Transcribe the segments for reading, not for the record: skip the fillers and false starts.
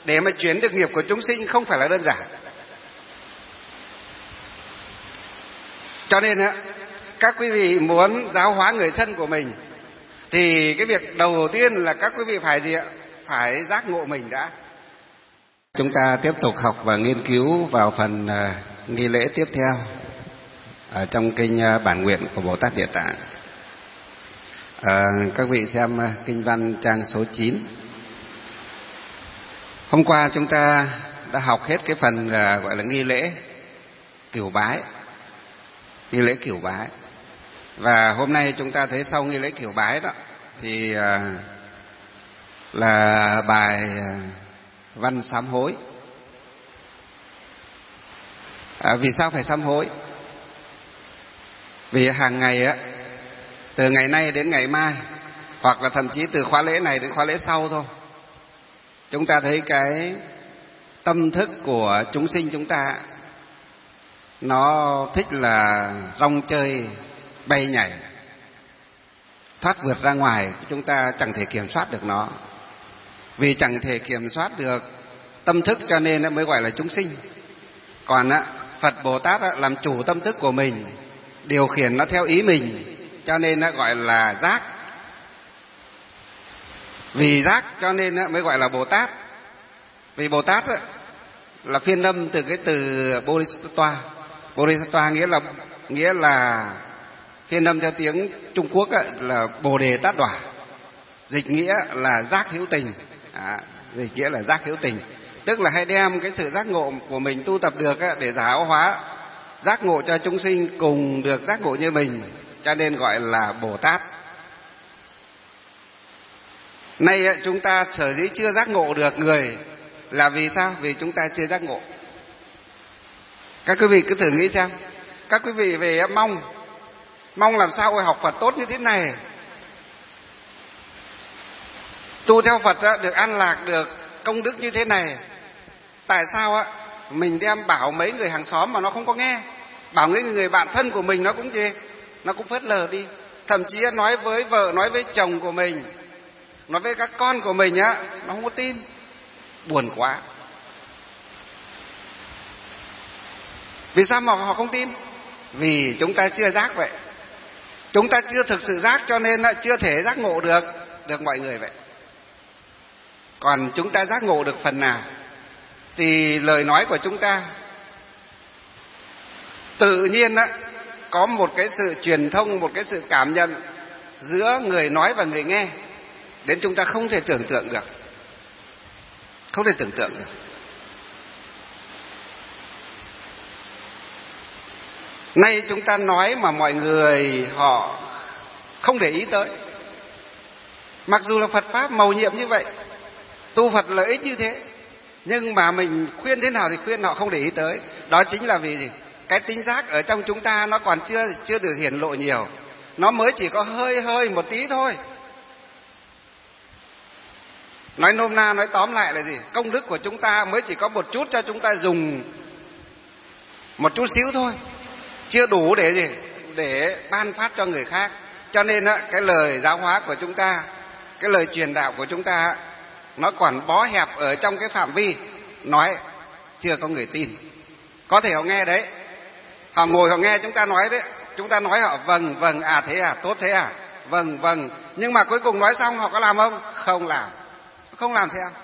để mà chuyển được nghiệp của chúng sinh không phải là đơn giản. Cho nên các quý vị muốn giáo hóa người thân của mình thì cái việc đầu tiên là các quý vị phải gì ạ? Phải giác ngộ mình đã. Chúng ta tiếp tục học và nghiên cứu vào phần nghi lễ tiếp theo ở trong kinh Bản Nguyện của Bồ Tát Địa Tạng. Các vị xem kinh văn trang số 9. Hôm qua chúng ta đã học hết cái phần gọi là nghi lễ cửu bái. Nghi lễ cửu bái. Và hôm nay chúng ta thấy sau nghi lễ cửu bái đó thì là bài văn sám hối. Vì sao phải sám hối? Vì hàng ngày từ ngày nay đến ngày mai, hoặc là thậm chí từ khóa lễ này đến khóa lễ sau thôi, chúng ta thấy cái tâm thức của chúng sinh chúng ta nó thích là rong chơi bay nhảy, thoát vượt ra ngoài, chúng ta chẳng thể kiểm soát được nó. Vì chẳng thể kiểm soát được tâm thức cho nên mới gọi là chúng sinh. Còn Phật Bồ Tát làm chủ tâm thức của mình, điều khiển nó theo ý mình, cho nên gọi là giác. Vì giác cho nên mới gọi là Bồ Tát. Vì Bồ Tát là phiên âm từ cái từ Bodhisattva. Bodhisattva nghĩa là phiên âm theo tiếng Trung Quốc là Bồ Đề Tát Đỏa, dịch nghĩa là giác hữu tình. Dịch nghĩa là giác hữu tình, tức là hay đem cái sự giác ngộ của mình tu tập được để giáo hóa, giác ngộ cho chúng sinh cùng được giác ngộ như mình, cho nên gọi là Bồ Tát. Nay chúng ta sở dĩ chưa giác ngộ được người là vì sao? Vì chúng ta chưa giác ngộ. Các quý vị cứ thử nghĩ xem, các quý vị về mong làm sao học Phật tốt như thế này, tu theo Phật được an lạc, được công đức như thế này. Tại sao mình đem bảo mấy người hàng xóm mà nó không có nghe, bảo mấy người bạn thân của mình nó cũng phớt lờ đi, thậm chí nói với vợ, nói với chồng của mình, nói với các con của mình nó không có tin. Buồn quá. Vì sao mà họ không tin? Vì chúng ta chưa giác vậy. Chúng ta chưa thực sự giác, cho nên chưa thể giác ngộ được mọi người vậy. Còn chúng ta giác ngộ được phần nào thì lời nói của chúng ta tự nhiên có một cái sự truyền thông, một cái sự cảm nhận giữa người nói và người nghe đến chúng ta không thể tưởng tượng được. Không thể tưởng tượng được. Nay chúng ta nói mà mọi người họ không để ý tới. Mặc dù là Phật Pháp mầu nhiệm như vậy, tu Phật lợi ích như thế, nhưng mà mình khuyên thế nào thì khuyên họ không để ý tới. Đó chính là vì gì? Cái tính giác ở trong chúng ta nó còn chưa được hiển lộ nhiều. Nó mới chỉ có hơi một tí thôi. Nói nôm na, nói tóm lại là gì? Công đức của chúng ta mới chỉ có một chút cho chúng ta dùng, một chút xíu thôi, chưa đủ để gì? Để ban phát cho người khác. Cho nên cái lời giáo hóa của chúng ta, cái lời truyền đạo của chúng ta nó còn bó hẹp ở trong cái phạm vi nói, chưa có người tin. Có thể họ nghe đấy, họ ngồi họ nghe chúng ta nói đấy, chúng ta nói họ vâng, thế à, tốt thế à, vâng, nhưng mà cuối cùng nói xong họ có làm không? Không làm theo.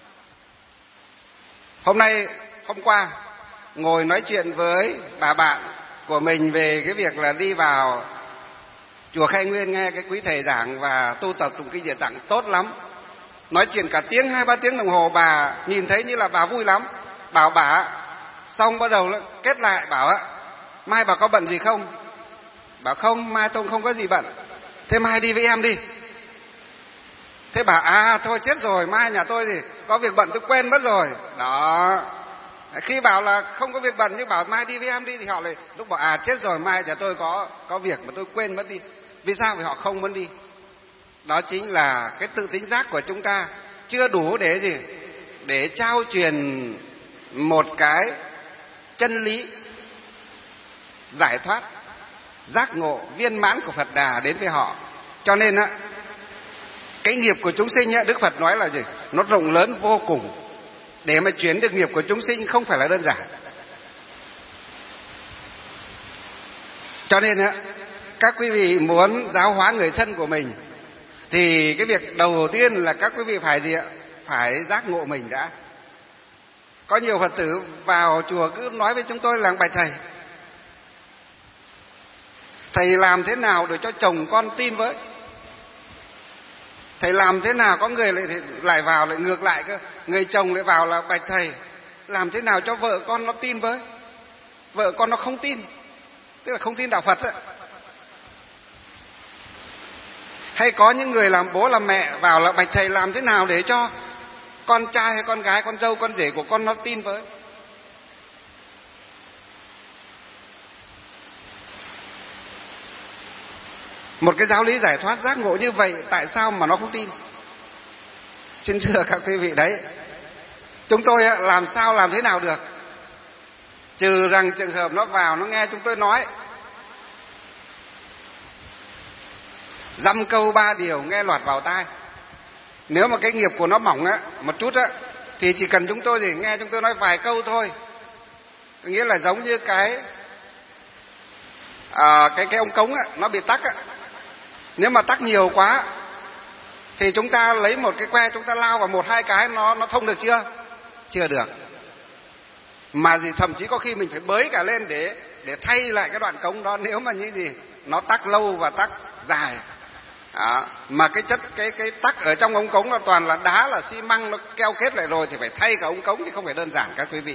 Hôm qua ngồi nói chuyện với bà bạn của mình về cái việc là đi vào chùa Khai Nguyên nghe cái quý thầy giảng và tu tập tụng kinh Địa Tạng tốt lắm. Nói chuyện cả tiếng, 2-3 tiếng đồng hồ, bà nhìn thấy như là bà vui lắm. Bảo bà, xong bắt đầu kết lại bảo mai bà có bận gì không? Bảo không, mai tôi không có gì bận. Thế mai đi với em đi. Thế bà thôi chết rồi, mai nhà tôi thì có việc bận tôi quên mất rồi. Đó. Khi bảo là không có việc bận nhưng bảo mai đi với em đi thì họ lại lúc bảo chết rồi, mai nhà tôi có việc mà tôi quên mất đi. Vì sao? Vì họ không muốn đi. Đó chính là cái tự tính giác của chúng ta chưa đủ để gì? Để trao truyền một cái chân lý giải thoát, giác ngộ, viên mãn của Phật Đà đến với họ. Cho nên cái nghiệp của chúng sinh Đức Phật nói là gì? Nó rộng lớn vô cùng. để mà chuyển được nghiệp của chúng sinh không phải là đơn giản. Cho nên á, các quý vị muốn giáo hóa người thân của mình thì cái việc đầu tiên là các quý vị phải gì ạ? Phải giác ngộ mình đã. Có nhiều Phật tử vào chùa cứ nói với chúng tôi là: bạch thầy, thầy làm thế nào để cho chồng con tin với? Thầy làm thế nào có người lại vào lại ngược lại cơ, người chồng lại vào là: bạch thầy, làm thế nào cho vợ con nó tin với? Vợ con nó không tin, tức là không tin đạo Phật ấy. Hay có những người làm bố làm mẹ vào là: bạch thầy, làm thế nào để cho con trai hay con gái, con dâu con rể của con nó tin với? Một cái giáo lý giải thoát giác ngộ như vậy, tại sao mà nó không tin? Xin thưa các quý vị, đấy, chúng tôi làm sao làm thế nào được, trừ rằng trường hợp nó vào nó nghe chúng tôi nói dăm câu ba điều nghe lọt vào tai. Nếu mà cái nghiệp của nó mỏng á một chút á thì chỉ cần chúng tôi thì nghe chúng tôi nói vài câu thôi. Nghĩa là giống như cái ông cống á, nó bị tắc á. Nếu mà tắc nhiều quá thì chúng ta lấy một cái que, chúng ta lao vào một hai cái nó thông được chưa? Chưa được. Mà gì thậm chí có khi mình phải bới cả lên để thay lại cái đoạn cống đó, nếu mà như gì nó tắc lâu và tắc dài. Mà cái tắc ở trong ống cống là toàn là đá, là xi măng, nó keo kết lại rồi thì phải thay cả ống cống, thì không phải đơn giản các quý vị.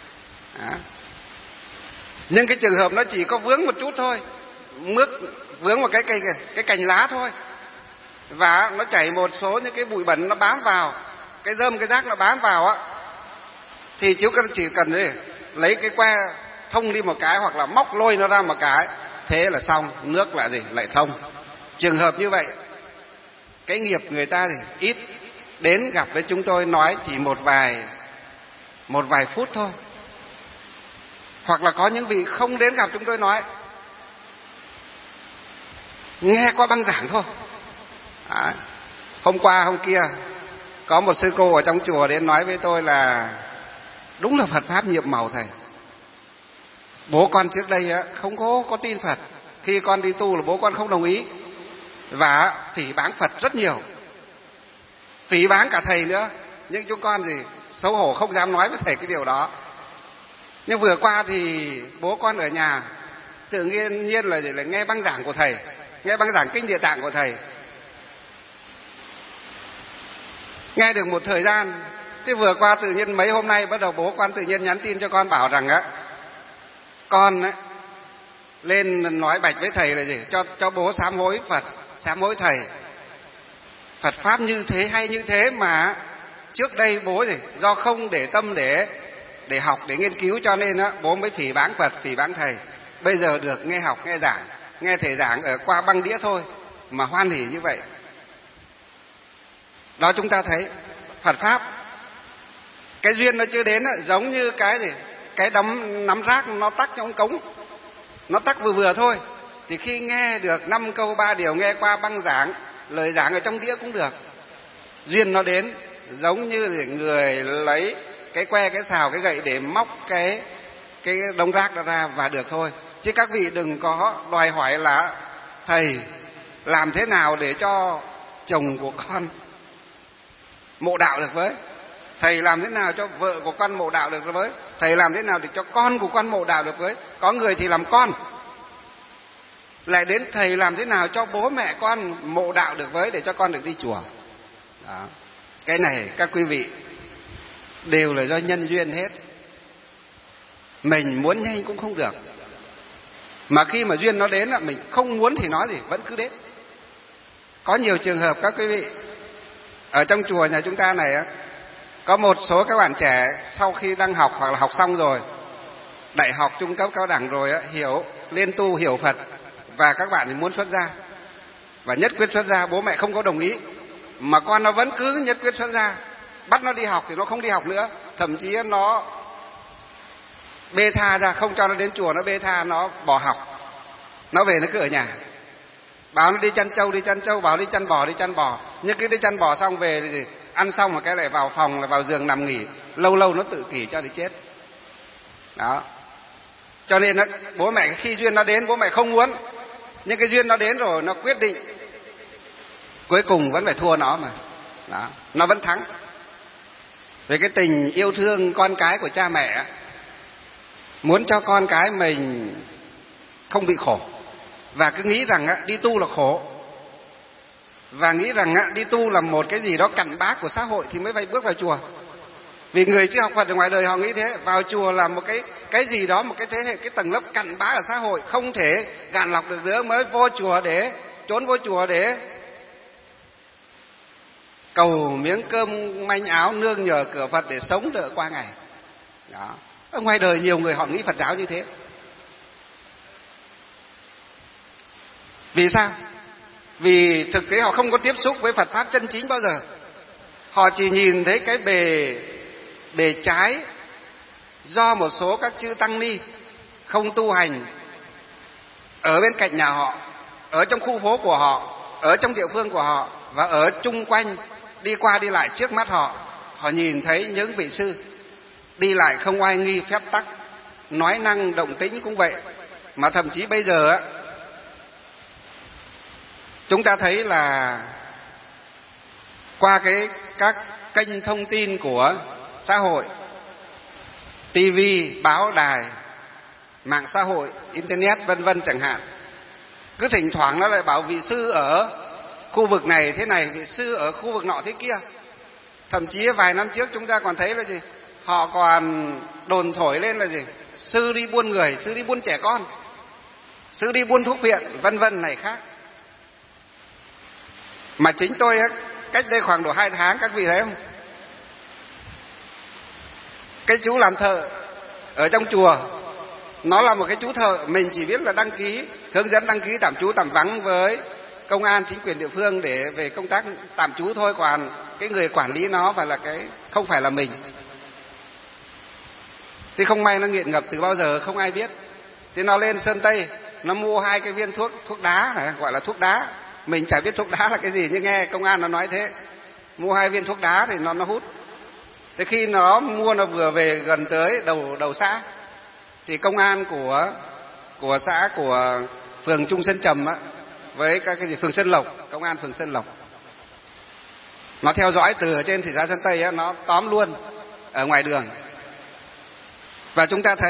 Nhưng cái trường hợp nó chỉ có vướng một chút thôi, vướng một cái cành lá thôi, và nó chảy một số những cái bụi bẩn nó bám vào, cái rơm cái rác nó bám vào á, thì chú chỉ cần lấy cái que thông đi một cái, hoặc là móc lôi nó ra một cái, thế là xong, nước lại lại thông. Trường hợp như vậy, cái nghiệp người ta thì ít đến gặp với chúng tôi nói chỉ một vài phút thôi, hoặc là có những vị không đến gặp chúng tôi nói, nghe qua băng giảng thôi. Hôm qua hôm kia có một sư cô ở trong chùa đến nói với tôi là: đúng là Phật pháp nhiệm màu thầy. Bố con trước đây không có tin Phật, khi con đi tu là bố con không đồng ý, và phỉ báng Phật rất nhiều, phỉ báng cả thầy nữa. Nhưng chúng con thì xấu hổ không dám nói với thầy cái điều đó. Nhưng vừa qua thì bố con ở nhà tự nhiên là nghe băng giảng của thầy, nghe băng giảng kinh Địa Tạng của thầy, nghe được một thời gian. Thế vừa qua tự nhiên mấy hôm nay bắt đầu bố con tự nhiên nhắn tin cho con bảo rằng con lên nói bạch với thầy là gì, cho bố sám hối Phật, sám hối thầy. Phật pháp như thế hay như thế mà trước đây bố do không để tâm để học, để nghiên cứu, cho nên bố mới phỉ báng Phật, phỉ báng thầy. Bây giờ được nghe học, nghe giảng, nghe thầy giảng ở qua băng đĩa thôi mà hoan hỉ như vậy. Đó, chúng ta thấy Phật pháp cái duyên nó chưa đến, giống như cái nắm rác nó tắc trong cống, nó tắc vừa vừa thôi, thì khi nghe được 5 câu 3 điều nghe qua băng giảng, lời giảng ở trong đĩa cũng được. Duyên nó đến giống như người lấy cái que, cái xào, cái gậy để móc cái đống rác đó ra và được thôi. Chứ các vị đừng có đòi hỏi là: thầy làm thế nào để cho chồng của con mộ đạo được với, thầy làm thế nào cho vợ của con mộ đạo được với, thầy làm thế nào để cho con của con mộ đạo được với. Có người thì làm con, lại đến thầy làm thế nào cho bố mẹ con mộ đạo được với, để cho con được đi chùa. Đó. Cái này các quý vị đều là do nhân duyên hết. Mình muốn nhanh cũng không được, mà khi mà duyên nó đến là mình không muốn thì nói gì vẫn cứ đến. Có nhiều trường hợp các quý vị ở trong chùa nhà chúng ta này, có một số các bạn trẻ sau khi đang học hoặc là học xong rồi, đại học, trung cấp, cao đẳng rồi, hiểu lên tu, hiểu Phật, và các bạn thì muốn xuất gia và nhất quyết xuất gia. Bố mẹ không có đồng ý mà con nó vẫn cứ nhất quyết xuất gia. Bắt nó đi học thì nó không đi học nữa, thậm chí nó bê tha ra, không cho nó đến chùa, nó bê tha, nó bỏ học, nó về nó cứ ở nhà. Bảo nó đi chăn trâu, bảo đi chăn bò. Nhưng cứ đi chăn bò xong về thì ăn xong một cái lại vào phòng, lại vào giường nằm nghỉ. lâu lâu nó tự kỷ cho đến chết. Đó. Cho nên bố mẹ khi duyên nó đến bố mẹ không muốn, nhưng cái duyên nó đến rồi nó quyết định, cuối cùng vẫn phải thua nó mà. Đó. Nó vẫn thắng. Về cái tình yêu thương con cái của cha mẹ, muốn cho con cái mình không bị khổ, và cứ nghĩ rằng đi tu là khổ, và nghĩ rằng đi tu là một cái gì đó cặn bã của xã hội thì mới phải bước vào chùa. Vì người chưa học Phật ở ngoài đời họ nghĩ thế, vào chùa là một cái gì đó, một cái thế hệ, cái tầng lớp cặn bã ở xã hội, không thể gạn lọc được nữa, mới vô chùa để trốn vô chùa để cầu miếng cơm manh áo, nương nhờ cửa Phật để sống đỡ qua ngày. Đó. Ở ngoài đời nhiều người họ nghĩ Phật giáo như thế. Vì sao? Vì thực tế họ không có tiếp xúc với Phật pháp chân chính bao giờ. Họ chỉ nhìn thấy cái bề trái do một số các chư tăng ni không tu hành ở bên cạnh nhà họ, ở trong khu phố của họ, ở trong địa phương của họ, và ở chung quanh, đi qua đi lại trước mắt họ. Họ nhìn thấy những vị sư đi lại không oai nghi phép tắc, nói năng động tĩnh cũng vậy. Mà thậm chí bây giờ chúng ta thấy là qua các kênh thông tin của xã hội, TV, báo đài, mạng xã hội, internet vân vân chẳng hạn, cứ thỉnh thoảng nó lại bảo vị sư ở khu vực này thế này, vị sư ở khu vực nọ thế kia. Thậm chí vài năm trước chúng ta còn thấy là gì, họ còn đồn thổi lên là gì, sư đi buôn người, sư đi buôn trẻ con, sư đi buôn thuốc viện vân vân này khác. Mà chính tôi cách đây khoảng độ 2 tháng, các vị thấy không, cái chú làm thợ ở trong chùa, nó là một cái chú thợ, mình chỉ biết là đăng ký, hướng dẫn đăng ký tạm trú tạm vắng với công an chính quyền địa phương để về công tác tạm trú thôi, còn cái người quản lý nó không phải là mình. Thì không may nó nghiện ngập từ bao giờ không ai biết. Thì nó lên Sơn Tây, nó mua 2 cái viên thuốc đá này, gọi là thuốc đá. Mình chả biết thuốc đá là cái gì, nhưng nghe công an nó nói thế. Mua 2 viên thuốc đá thì nó hút. Thế khi nó mua, nó vừa về gần tới đầu xã, thì công an của xã, của phường Trung Sơn Trầm với các cái gì phường Sơn Lộc, công an phường Sơn Lộc, nó theo dõi từ ở trên thị xã Sơn Tây nó tóm luôn ở ngoài đường. Và chúng ta thấy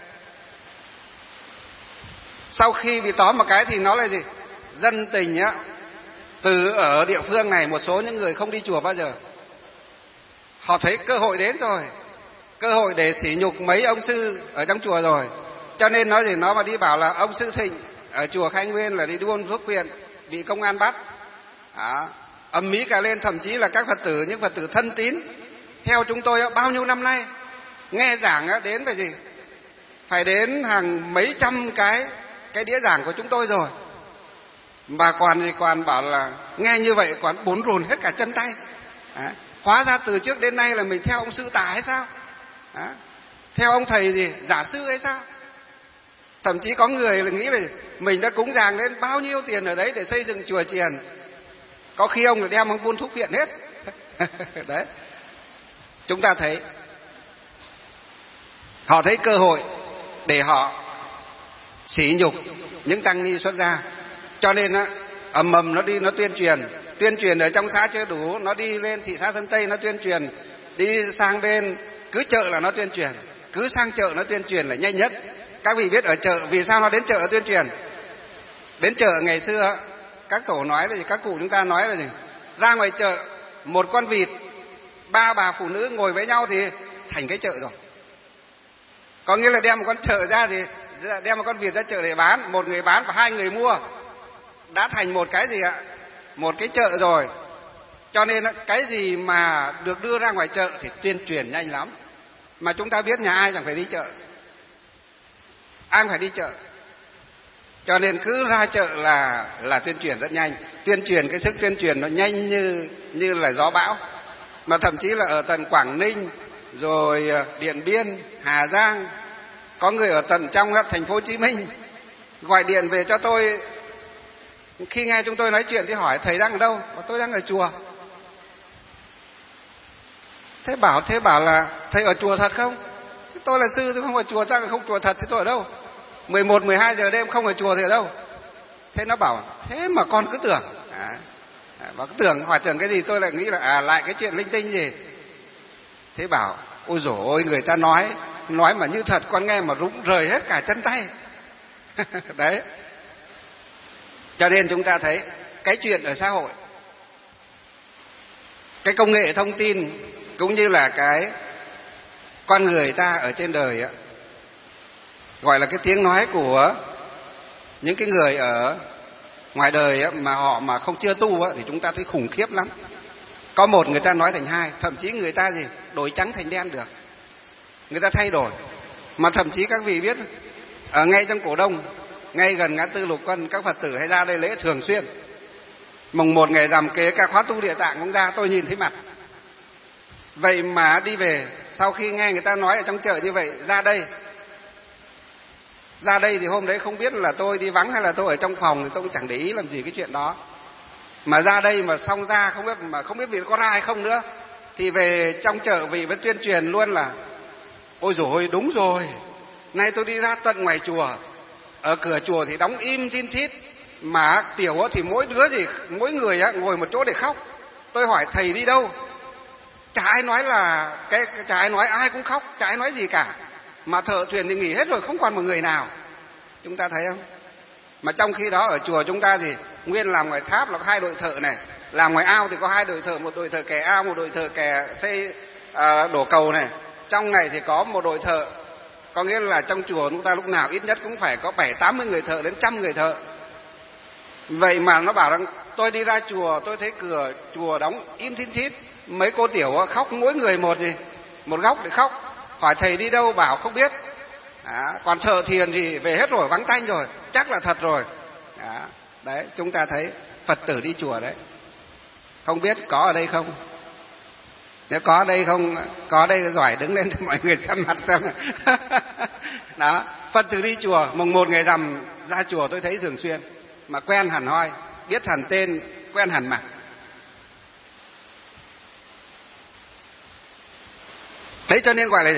sau khi bị tóm một cái thì nó là gì, dân tình từ ở địa phương này, một số những người không đi chùa bao giờ, họ thấy cơ hội đến rồi, cơ hội để sỉ nhục mấy ông sư ở trong chùa rồi. Cho nên nói gì, nó mà đi bảo là ông sư Thịnh ở chùa Khai Nguyên là đi buôn thuốc viện, bị công an bắt, ầm ĩ cả lên. Thậm chí là các Phật tử, những Phật tử thân tín theo chúng tôi bao nhiêu năm nay, nghe giảng đến phải gì, phải đến hàng mấy trăm cái đĩa giảng của chúng tôi rồi, mà còn bảo là nghe như vậy còn bủn rùn hết cả chân tay. Hóa ra từ trước đến nay là mình theo ông sư tà hay sao? Theo ông thầy gì giả sư hay sao? Thậm chí có người là nghĩ là mình đã cúng dường lên bao nhiêu tiền ở đấy để xây dựng chùa chiền, có khi ông là đem ông buôn thuốc viện hết. Đấy, chúng ta thấy họ thấy cơ hội để họ sỉ nhục những tăng ni xuất gia. Cho nên ầm ầm nó đi, nó tuyên truyền ở trong xã chưa đủ, nó đi lên thị xã Sơn Tây nó tuyên truyền, đi sang bên cứ chợ là nó tuyên truyền, cứ sang chợ nó tuyên truyền là nhanh nhất. Các vị biết ở chợ vì sao nó đến chợ tuyên truyền? Đến chợ ngày xưa các tổ nói là gì, các cụ chúng ta nói là gì, ra ngoài chợ một con vịt, 3 bà phụ nữ ngồi với nhau thì thành cái chợ rồi. Có nghĩa là đem một con chợ ra thì đem một con vịt ra chợ để bán, một người bán và 2 người mua, đã thành một cái gì ạ? Một cái chợ rồi. Cho nên cái gì mà được đưa ra ngoài chợ thì tuyên truyền nhanh lắm. Mà chúng ta biết nhà ai chẳng phải đi chợ, ai phải đi chợ. Cho nên cứ ra chợ là tuyên truyền rất nhanh. Tuyên truyền, cái sức tuyên truyền nó nhanh như là gió bão. Mà thậm chí là ở tận Quảng Ninh, rồi Điện Biên, Hà Giang, có người ở tận trong thành phố Hồ Chí Minh gọi điện về cho tôi. Khi nghe chúng tôi nói chuyện thì hỏi thầy đang ở đâu? Tôi đang ở chùa. Thế bảo là thầy ở chùa thật không? Tôi là sư, tôi không ở chùa, chắc là không chùa thật, thì tôi ở đâu? 11, 12 giờ đêm không ở chùa thì ở đâu? Thế nó bảo thế mà con cứ tưởng. Và cứ tưởng, hỏi tưởng cái gì, tôi lại nghĩ là lại cái chuyện linh tinh gì. Thế bảo ôi dồi ôi, người ta nói mà như thật, con nghe mà rụng rời hết cả chân tay. Đấy. Cho nên chúng ta thấy cái chuyện ở xã hội, cái công nghệ thông tin cũng như là cái con người ta ở trên đời gọi là cái tiếng nói của những cái người ở ngoài đời mà họ mà không chưa tu thì chúng ta thấy khủng khiếp lắm. Có một người ta nói thành hai, thậm chí người ta đổi trắng thành đen được, người ta thay đổi. Mà thậm chí các vị biết, ở ngay trong Cổ Đông, ngay gần ngã tư Lục Quân, các Phật tử hay ra đây lễ thường xuyên. Mùng 1 ngày rằm kế cả khóa tu Địa Tạng cũng ra, tôi nhìn thấy mặt. Vậy mà đi về, sau khi nghe người ta nói ở trong chợ như vậy, ra đây thì hôm đấy không biết là tôi đi vắng hay là tôi ở trong phòng, thì tôi cũng chẳng để ý làm gì cái chuyện đó. Mà ra đây mà xong ra không biết vị có ra hay không nữa, thì về trong chợ vị mới tuyên truyền luôn là ôi dồi ôi, đúng rồi, nay tôi đi ra tận ngoài chùa, ở cửa chùa thì đóng im tin thít, mà tiểu thì mỗi người ngồi một chỗ để khóc. Tôi hỏi thầy đi đâu, chả ai nói ai cũng khóc, chả ai nói gì cả. Mà thợ thuyền thì nghỉ hết rồi, không còn một người nào. Chúng ta thấy không? Mà trong khi đó ở chùa chúng ta thì nguyên làm ngoài tháp là có 2 đội thợ này, làm ngoài ao thì có 2 đội thợ, một đội thợ kè ao, một đội thợ kè xây đổ cầu này. Trong này thì có một đội thợ, có nghĩa là trong chùa chúng ta lúc nào ít nhất cũng phải có 70-80 người thợ đến 100 người thợ. Vậy mà nó bảo rằng tôi đi ra chùa, tôi thấy cửa chùa đóng im thít thít, mấy cô tiểu khóc mỗi người một góc để khóc. Hỏi thầy đi đâu, bảo không biết. Còn thợ thiền thì về hết rồi, vắng tanh rồi, chắc là thật rồi. Đấy, chúng ta thấy Phật tử đi chùa đấy. Không biết có ở đây không? Nếu có ở đây không, có ở đây giỏi đứng lên cho mọi người xem mặt xem. Đó, Phật tử đi chùa, mùng 1 ngày rằm ra chùa tôi thấy thường xuyên, mà quen hẳn hoi, biết hẳn tên, quen hẳn mặt. Đấy, cho nên gọi là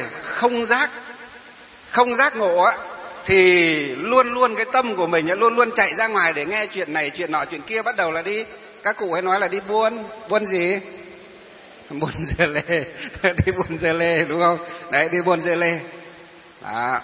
không giác ngộ thì luôn luôn cái tâm của mình luôn luôn chạy ra ngoài để nghe chuyện này chuyện nọ chuyện kia, bắt đầu là đi, các cụ hay nói là đi buôn gì, buôn dưa lê. Đi buôn dưa lê đúng không? Đấy, đi buôn dưa lê. Đó.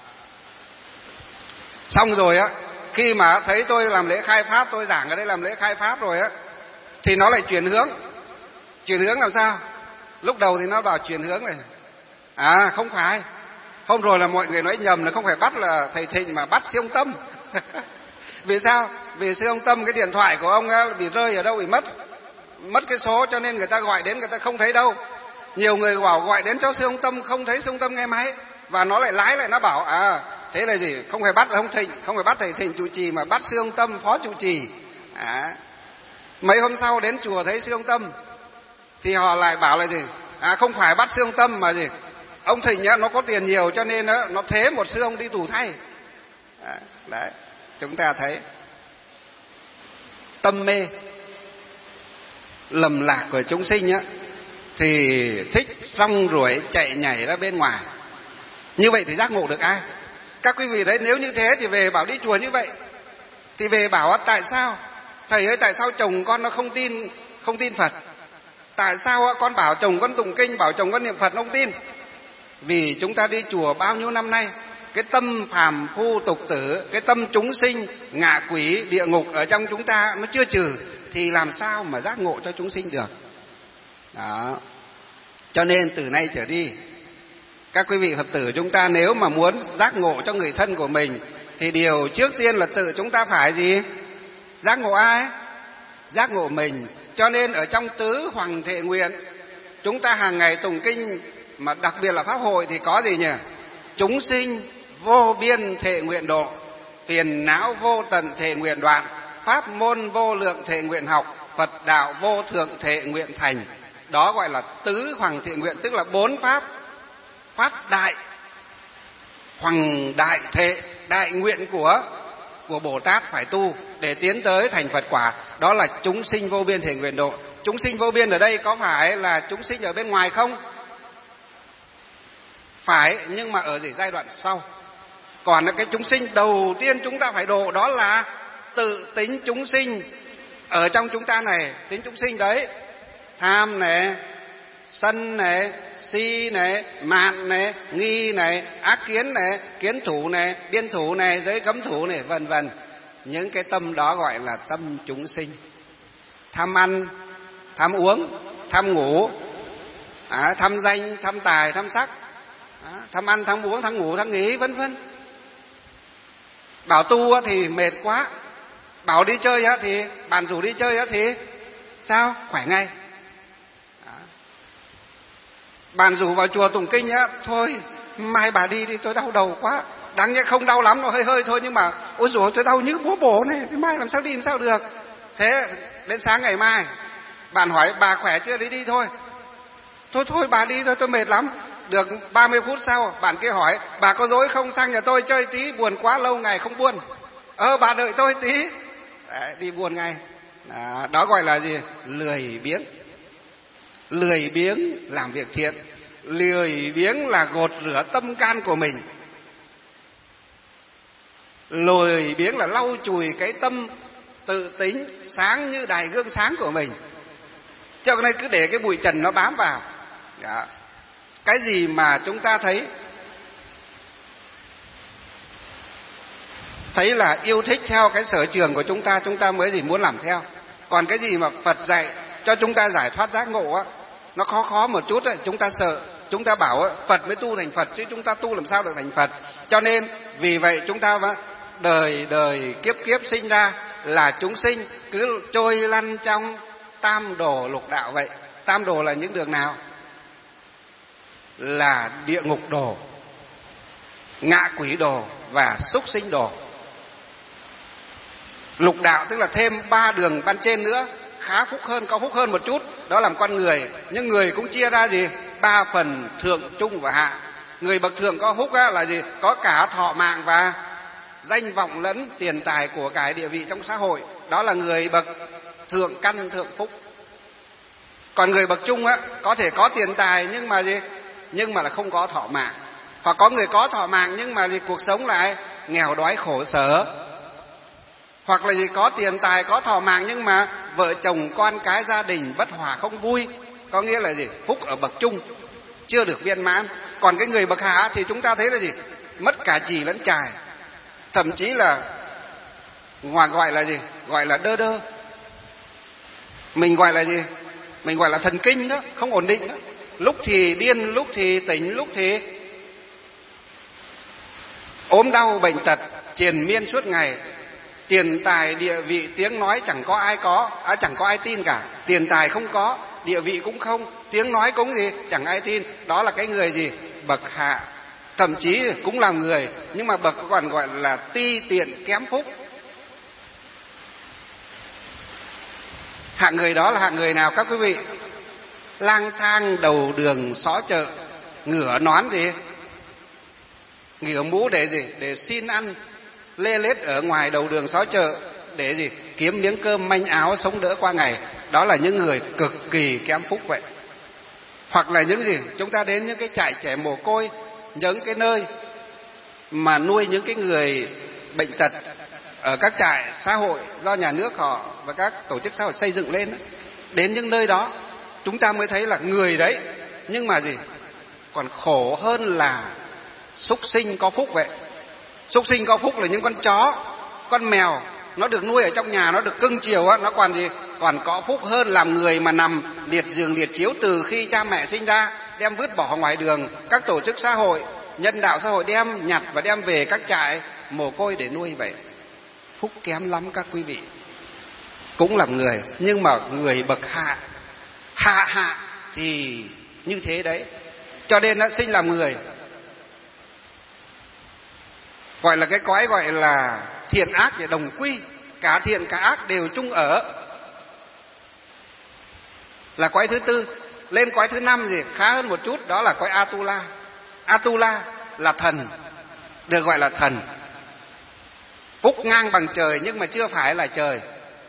Xong rồi khi mà thấy tôi làm lễ khai pháp, tôi giảng ở đây làm lễ khai pháp rồi thì nó lại chuyển hướng làm sao? Lúc đầu thì nó bảo chuyển hướng này, không phải. Hôm rồi là mọi người nói nhầm, là không phải bắt là thầy Thịnh mà bắt sư ông Tâm. Vì sao? Vì sư ông Tâm cái điện thoại của ông bị rơi ở đâu, bị mất cái số, cho nên người ta gọi đến người ta không thấy đâu. Nhiều người bảo gọi đến cho sư ông Tâm, không thấy sư ông Tâm nghe máy, và nó lại lái lại, nó bảo thế là gì? Không phải bắt ông Thịnh, không phải bắt thầy Thịnh trụ trì, mà bắt sư ông Tâm phó trụ trì. Mấy hôm sau đến chùa thấy sư ông Tâm thì họ lại bảo là gì? Không phải bắt sư ông Tâm mà gì? Ông Thịnh nó có tiền nhiều cho nên nó thế một sư ông đi tù thay. Đấy, chúng ta thấy tâm mê lầm lạc của chúng sinh thì thích rong ruổi chạy nhảy ra bên ngoài. Như vậy thì giác ngộ được ai? Các quý vị thấy, nếu như thế thì về bảo đi chùa như vậy, thì về bảo tại sao thầy ơi, tại sao chồng con nó không tin Phật? Tại sao con bảo chồng con tụng kinh, bảo chồng con niệm Phật nó không tin? Vì chúng ta đi chùa bao nhiêu năm nay, cái tâm phàm phu tục tử, cái tâm chúng sinh ngạ quỷ địa ngục ở trong chúng ta nó chưa trừ, thì làm sao mà giác ngộ cho chúng sinh được? Đó. Cho nên từ nay trở đi, các quý vị Phật tử chúng ta nếu mà muốn giác ngộ cho người thân của mình, thì điều trước tiên là tự chúng ta phải gì? Giác ngộ ai? Giác ngộ mình. Cho nên ở trong tứ hoằng thệ nguyện, chúng ta hàng ngày tụng kinh, mà đặc biệt là pháp hội thì có gì nhỉ? Chúng sinh vô biên thệ nguyện độ, phiền não vô tận thệ nguyện đoạn, pháp môn vô lượng thệ nguyện học, Phật đạo vô thượng thệ nguyện thành. Đó gọi là tứ hoằng thệ nguyện, tức là 4 pháp. Pháp đại, hoằng đại thệ, đại nguyện của Bồ Tát phải tu để tiến tới thành Phật quả. Đó là chúng sinh vô biên thệ nguyện độ. Chúng sinh vô biên ở đây có phải là chúng sinh ở bên ngoài không? phải, nhưng mà ở giai đoạn sau. Còn cái chúng sinh đầu tiên chúng ta phải độ đó là tự tính chúng sinh ở trong chúng ta này. Tính chúng sinh đấy, tham này, sân này, si này, mạn này, nghi này, ác kiến này, kiến thủ này, biên thủ này, giới cấm thủ này, vân vân. Những cái tâm đó gọi là tâm chúng sinh. Tham ăn, tham uống, tham ngủ, tham danh, tham tài, tham sắc, tham ăn, tham uống, tham ngủ, tham nghỉ, vân vân. Bảo tu thì mệt quá, bảo đi chơi thì bạn rủ đi chơi thì sao? Khỏe ngay. Bạn rủ vào chùa tụng kinh thôi mai bà đi thì tôi đau đầu quá. Đáng nhẽ không đau lắm, nó hơi hơi thôi, nhưng mà ôi dồi tôi đau như búa bổ này, thì mai làm sao đi làm sao được. Thế đến sáng ngày mai bạn hỏi bà khỏe chưa, đi thôi. Thôi bà đi thôi, tôi mệt lắm. Được 30 phút sau bạn kia hỏi bà có dối không sang nhà tôi chơi tí, buồn quá lâu ngày không buồn. Bà đợi tôi tí. Đấy, đi buồn ngay. Đó gọi là gì? Lười biếng. Lười biếng làm việc thiện, lười biếng là gột rửa tâm can của mình, lười biếng là lau chùi cái tâm tự tính sáng như đài gương sáng của mình. Cho nên cứ để cái bụi trần nó bám vào. Đó. Cái gì mà chúng ta thấy là yêu thích theo cái sở trường của chúng ta mới muốn làm theo. Còn cái gì mà Phật dạy cho chúng ta giải thoát giác ngộ nó khó một chút chúng ta sợ. Chúng ta bảo Phật mới tu thành Phật, chứ chúng ta tu làm sao được thành Phật. Cho nên vì vậy chúng ta đời kiếp sinh ra là chúng sinh cứ trôi lăn trong tam đồ lục đạo vậy. Tam đồ là những đường nào? Là địa ngục đồ, ngạ quỷ đồ và súc sinh đồ. Lục đạo tức là thêm 3 đường ban trên nữa, khá phúc hơn, có phúc hơn một chút, đó làm con người. Nhưng người cũng chia ra gì? 3 phần thượng, trung và hạ. Người bậc thượng có phúc là gì? Có cả thọ mạng và danh vọng lẫn tiền tài của cải địa vị trong xã hội. Đó là người bậc thượng căn thượng phúc. Còn người bậc trung có thể có tiền tài nhưng mà gì? Nhưng mà là không có thọ mạng. Hoặc có người có thọ mạng nhưng mà gì? Cuộc sống lại nghèo đói khổ sở. Hoặc là gì? Có tiền tài, có thọ mạng nhưng mà vợ chồng con cái gia đình bất hòa không vui. Có nghĩa là gì? Phúc ở bậc trung chưa được viên mãn. Còn cái người bậc hạ thì chúng ta thấy là gì? Mất cả chì lẫn chài, thậm chí là ngoài gọi là gì? Gọi là đơ đơ. Mình gọi là gì? Mình gọi là thần kinh đó, không ổn định đó. Lúc thì điên, lúc thì tỉnh, lúc thì ốm đau bệnh tật triền miên suốt ngày. Tiền tài địa vị tiếng nói chẳng có ai tin cả. Tiền tài không có, địa vị cũng không, tiếng nói cũng gì chẳng ai tin. Đó là cái người gì? Bậc hạ. Thậm chí cũng là người, nhưng mà bậc còn gọi là ti tiện kém phúc. Hạng người đó là hạng người nào các quý vị? Lang thang đầu đường xó chợ, ngửa nón gì? Ngửa mũ để gì? Để xin ăn, lê lết ở ngoài đầu đường xó chợ để gì? Kiếm miếng cơm manh áo sống đỡ qua ngày. Đó là những người cực kỳ kém phúc vậy. Hoặc là những gì? Chúng ta đến những cái trại trẻ mồ côi, những cái nơi mà nuôi những cái người bệnh tật ở các trại xã hội do nhà nước họ và các tổ chức xã hội xây dựng lên. Đến những nơi đó chúng ta mới thấy là người đấy, nhưng mà gì? Còn khổ hơn là súc sinh có phúc vậy. Súc sinh có phúc là những con chó, con mèo, nó được nuôi ở trong nhà, nó được cưng chiều nó còn gì? Còn có phúc hơn làm người mà nằm liệt giường liệt chiếu từ khi cha mẹ sinh ra, đem vứt bỏ ngoài đường. Các tổ chức xã hội, nhân đạo xã hội đem nhặt và đem về các trại mồ côi để nuôi vậy. Phúc kém lắm các quý vị. Cũng là người, nhưng mà người bậc hạ thì như thế đấy. Cho nên nó sinh làm người, gọi là cái cõi gọi là thiện ác để đồng quy, cả thiện cả ác đều chung ở, là cõi thứ tư. Lên cõi thứ 5 gì khá hơn một chút, đó là cõi Atula. Atula là thần, được gọi là thần. Phúc ngang bằng trời nhưng mà chưa phải là trời.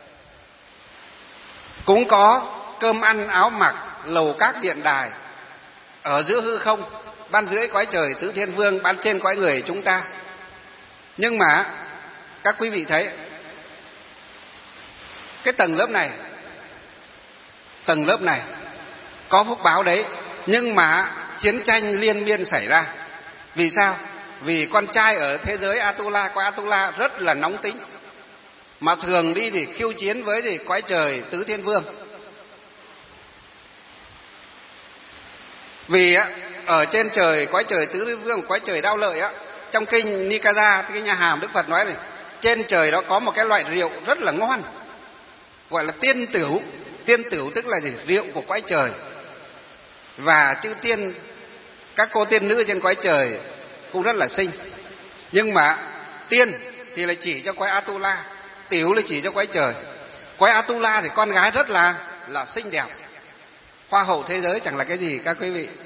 Cũng có cơm ăn áo mặc, lầu các điện đài ở giữa hư không, ban dưới cõi trời tứ thiên vương, ban trên cõi người chúng ta. Nhưng mà các quý vị thấy cái tầng lớp này có phúc báo đấy, nhưng mà chiến tranh liên miên xảy ra. Vì sao? Vì con trai ở thế giới Atula, cõi Atula rất là nóng tính, mà thường đi thì khiêu chiến với gì cõi trời tứ thiên vương. Vì ở trên trời cõi trời tứ thiên vương, cõi trời Đao Lợi trong kinh Nikaya, cái nhà hàm Đức Phật nói này, trên trời đó có một cái loại rượu rất là ngon, gọi là tiên tửu. Tiên tửu tức là gì? Rượu của cõi trời. Và chư tiên, các cô tiên nữ trên cõi trời cũng rất là xinh. Nhưng mà tiên thì lại chỉ cho cõi Atula, tiểu là chỉ cho cõi trời. Cõi Atula thì con gái rất là xinh đẹp, hoa hậu thế giới chẳng là cái gì các quý vị.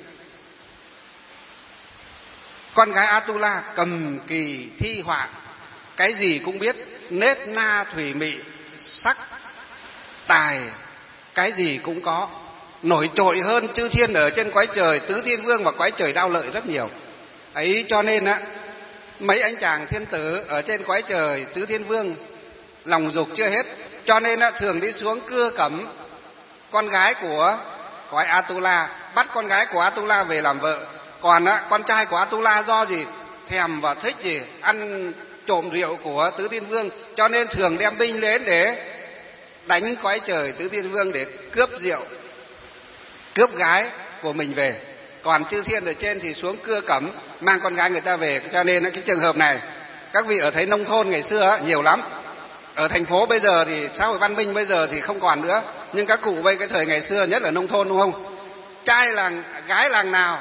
Con gái Atula cầm kỳ thi họa, cái gì cũng biết, nết na thủy mị, sắc tài, cái gì cũng có, nổi trội hơn chư thiên ở trên cõi trời tứ thiên vương và cõi trời Đao Lợi rất nhiều. Ấy cho nên mấy anh chàng thiên tử ở trên cõi trời tứ thiên vương lòng dục chưa hết, cho nên thường đi xuống cưa cẩm con gái của cõi Atula, bắt con gái của Atula về làm vợ. Còn con trai của Atula do gì thèm và thích gì ăn trộm rượu của tứ thiên vương, cho nên thường đem binh đến để đánh cõi trời tứ thiên vương để cướp rượu, cướp gái của mình về. Còn chư thiên ở trên thì xuống cưa cẩm mang con gái người ta về. Cho nên cái trường hợp này các vị ở thấy nông thôn ngày xưa nhiều lắm. Ở thành phố bây giờ thì xã hội văn minh bây giờ thì không còn nữa, nhưng các cụ bây cái thời ngày xưa nhất là nông thôn, đúng không? Trai làng gái làng nào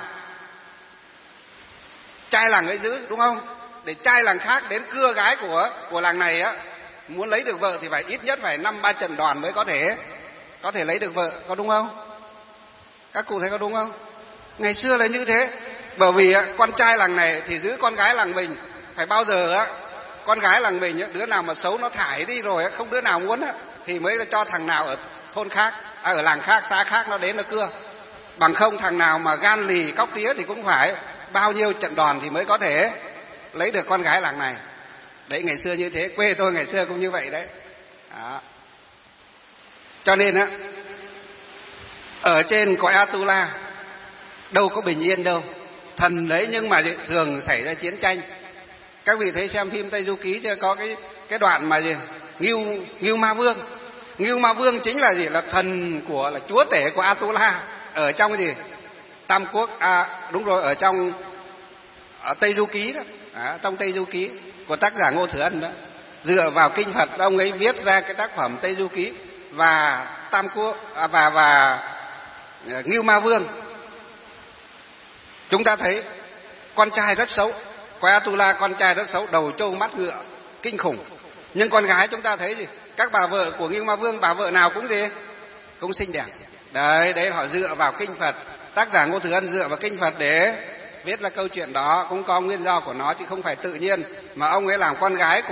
trai làng ấy giữ, đúng không? Để trai làng khác đến cưa gái của làng này muốn lấy được vợ thì phải ít nhất phải 5-3 trận đòn mới có thể lấy được vợ, có đúng không? Các cụ thấy có đúng không? Ngày xưa là như thế. Bởi vì con trai làng này thì giữ con gái làng mình, phải bao giờ con gái làng mình đứa nào mà xấu nó thải đi rồi không đứa nào muốn thì mới cho thằng nào ở thôn khác, ở làng khác, xã khác nó đến nó cưa. Bằng không thằng nào mà gan lì cóc tía thì cũng phải bao nhiêu trận đòn thì mới có thể lấy được con gái làng này. Đấy, ngày xưa như thế, quê tôi ngày xưa cũng như vậy đấy. Đó. Cho nên ở trên cõi Atula đâu có bình yên đâu, thần đấy, nhưng mà thường xảy ra chiến tranh. Các vị thấy xem phim Tây Du Ký chưa, có cái đoạn mà gì Ngưu Ma Vương. Ngưu Ma Vương chính là gì? Là thần là chúa tể của Atula ở trong gì Tam Quốc, đúng rồi, ở Tây Du Ký đó. Trong Tây Du Ký của tác giả Ngô Thừa Ân đó, dựa vào kinh Phật ông ấy viết ra cái tác phẩm Tây Du Ký và Tam Quốc và Ngưu Ma Vương. Chúng ta thấy con trai rất xấu, cõi Atula con trai rất xấu, đầu trâu mắt ngựa kinh khủng. Nhưng con gái chúng ta thấy gì? Các bà vợ của Ngưu Ma Vương, bà vợ nào cũng gì? Cũng xinh đẹp. Đấy họ dựa vào kinh Phật. Tác giả Ngô Thừa Ân dựa vào kinh Phật để viết ra câu chuyện đó, cũng có nguyên do của nó chứ không phải tự nhiên mà ông ấy làm con gái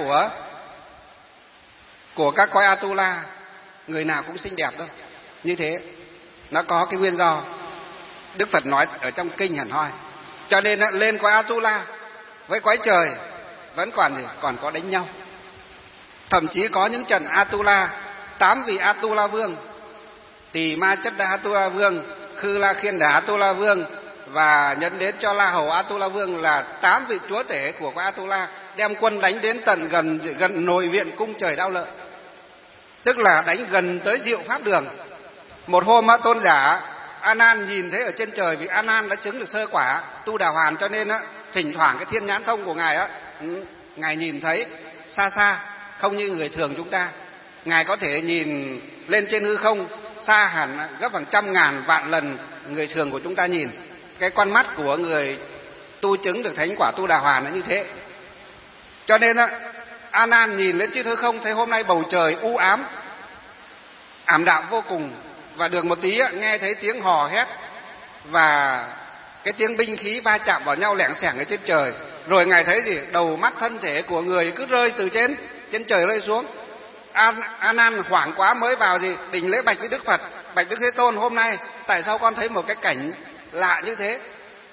của các cõi Atula người nào cũng xinh đẹp đâu. Như thế nó có cái nguyên do Đức Phật nói ở trong kinh hẳn hoi. Cho nên lên cõi Atula với cõi trời vẫn còn có đánh nhau. Thậm chí có những trận Atula, 8 vị Atula vương, Tỳ Ma Chất Đa Atula vương, Khư La Khiên Đà Atula vương và nhấn đến cho La Hầu Atula vương là 8 vị chúa tể của cõi Atula đem quân đánh đến tận gần nội viện cung trời Đao Lợi, tức là đánh gần tới Diệu Pháp Đường. Một hôm tôn giả A Nan nhìn thấy ở trên trời, vì A Nan đã chứng được sơ quả tu đà hoàn, cho nên thỉnh thoảng cái thiên nhãn thông của ngài ngài nhìn thấy xa xa, không như người thường chúng ta. Ngài có thể nhìn lên trên hư không xa hẳn gấp hàng trăm ngàn vạn lần người thường của chúng ta nhìn. Cái con mắt của người tu chứng được thánh quả tu đà hoàn là như thế. Cho nên A Nan nhìn lên trên hư không thấy hôm nay bầu trời u ám, ảm đạm vô cùng, và được một tí nghe thấy tiếng hò hét và cái tiếng binh khí va chạm vào nhau lẻng xẻng ở trên trời. Rồi ngài thấy gì? Đầu mắt thân thể của người cứ rơi từ trên trời rơi xuống. A Nan hoảng quá mới vào đình lễ bạch với Đức Phật: bạch Đức Thế Tôn, hôm nay tại sao con thấy một cái cảnh lạ như thế?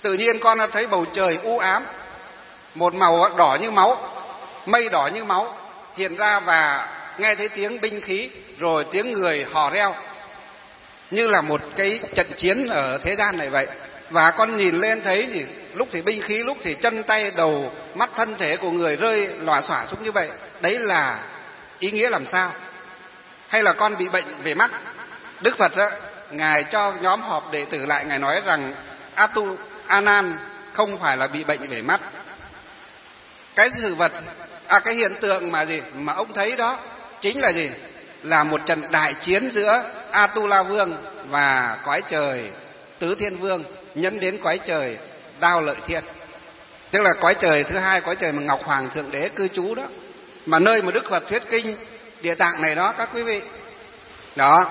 Tự nhiên con thấy bầu trời u ám, một màu đỏ như máu, mây đỏ như máu hiện ra, và nghe thấy tiếng binh khí, rồi tiếng người hò reo, như là một cái trận chiến ở thế gian này vậy. Và con nhìn lên thấy gì, lúc thì binh khí, lúc thì chân tay đầu mắt thân thể của người rơi lòa xòa xuống như vậy. Đấy là ý nghĩa làm sao? Hay là con bị bệnh về mắt? Đức Phật đó, ngài cho nhóm họp đệ tử lại, ngài nói rằng A Nan không phải là bị bệnh về mắt. Cái sự vật, cái hiện tượng mà gì mà ông thấy đó chính là gì? Là một trận đại chiến giữa Atula Vương và cõi trời Tứ Thiên Vương, nhấn đến cõi trời Đao Lợi Thiên, tức là cõi trời thứ hai, cõi trời mà Ngọc Hoàng Thượng Đế cư trú đó, mà nơi mà Đức Phật thuyết kinh Địa Tạng này đó các quý vị. Đó.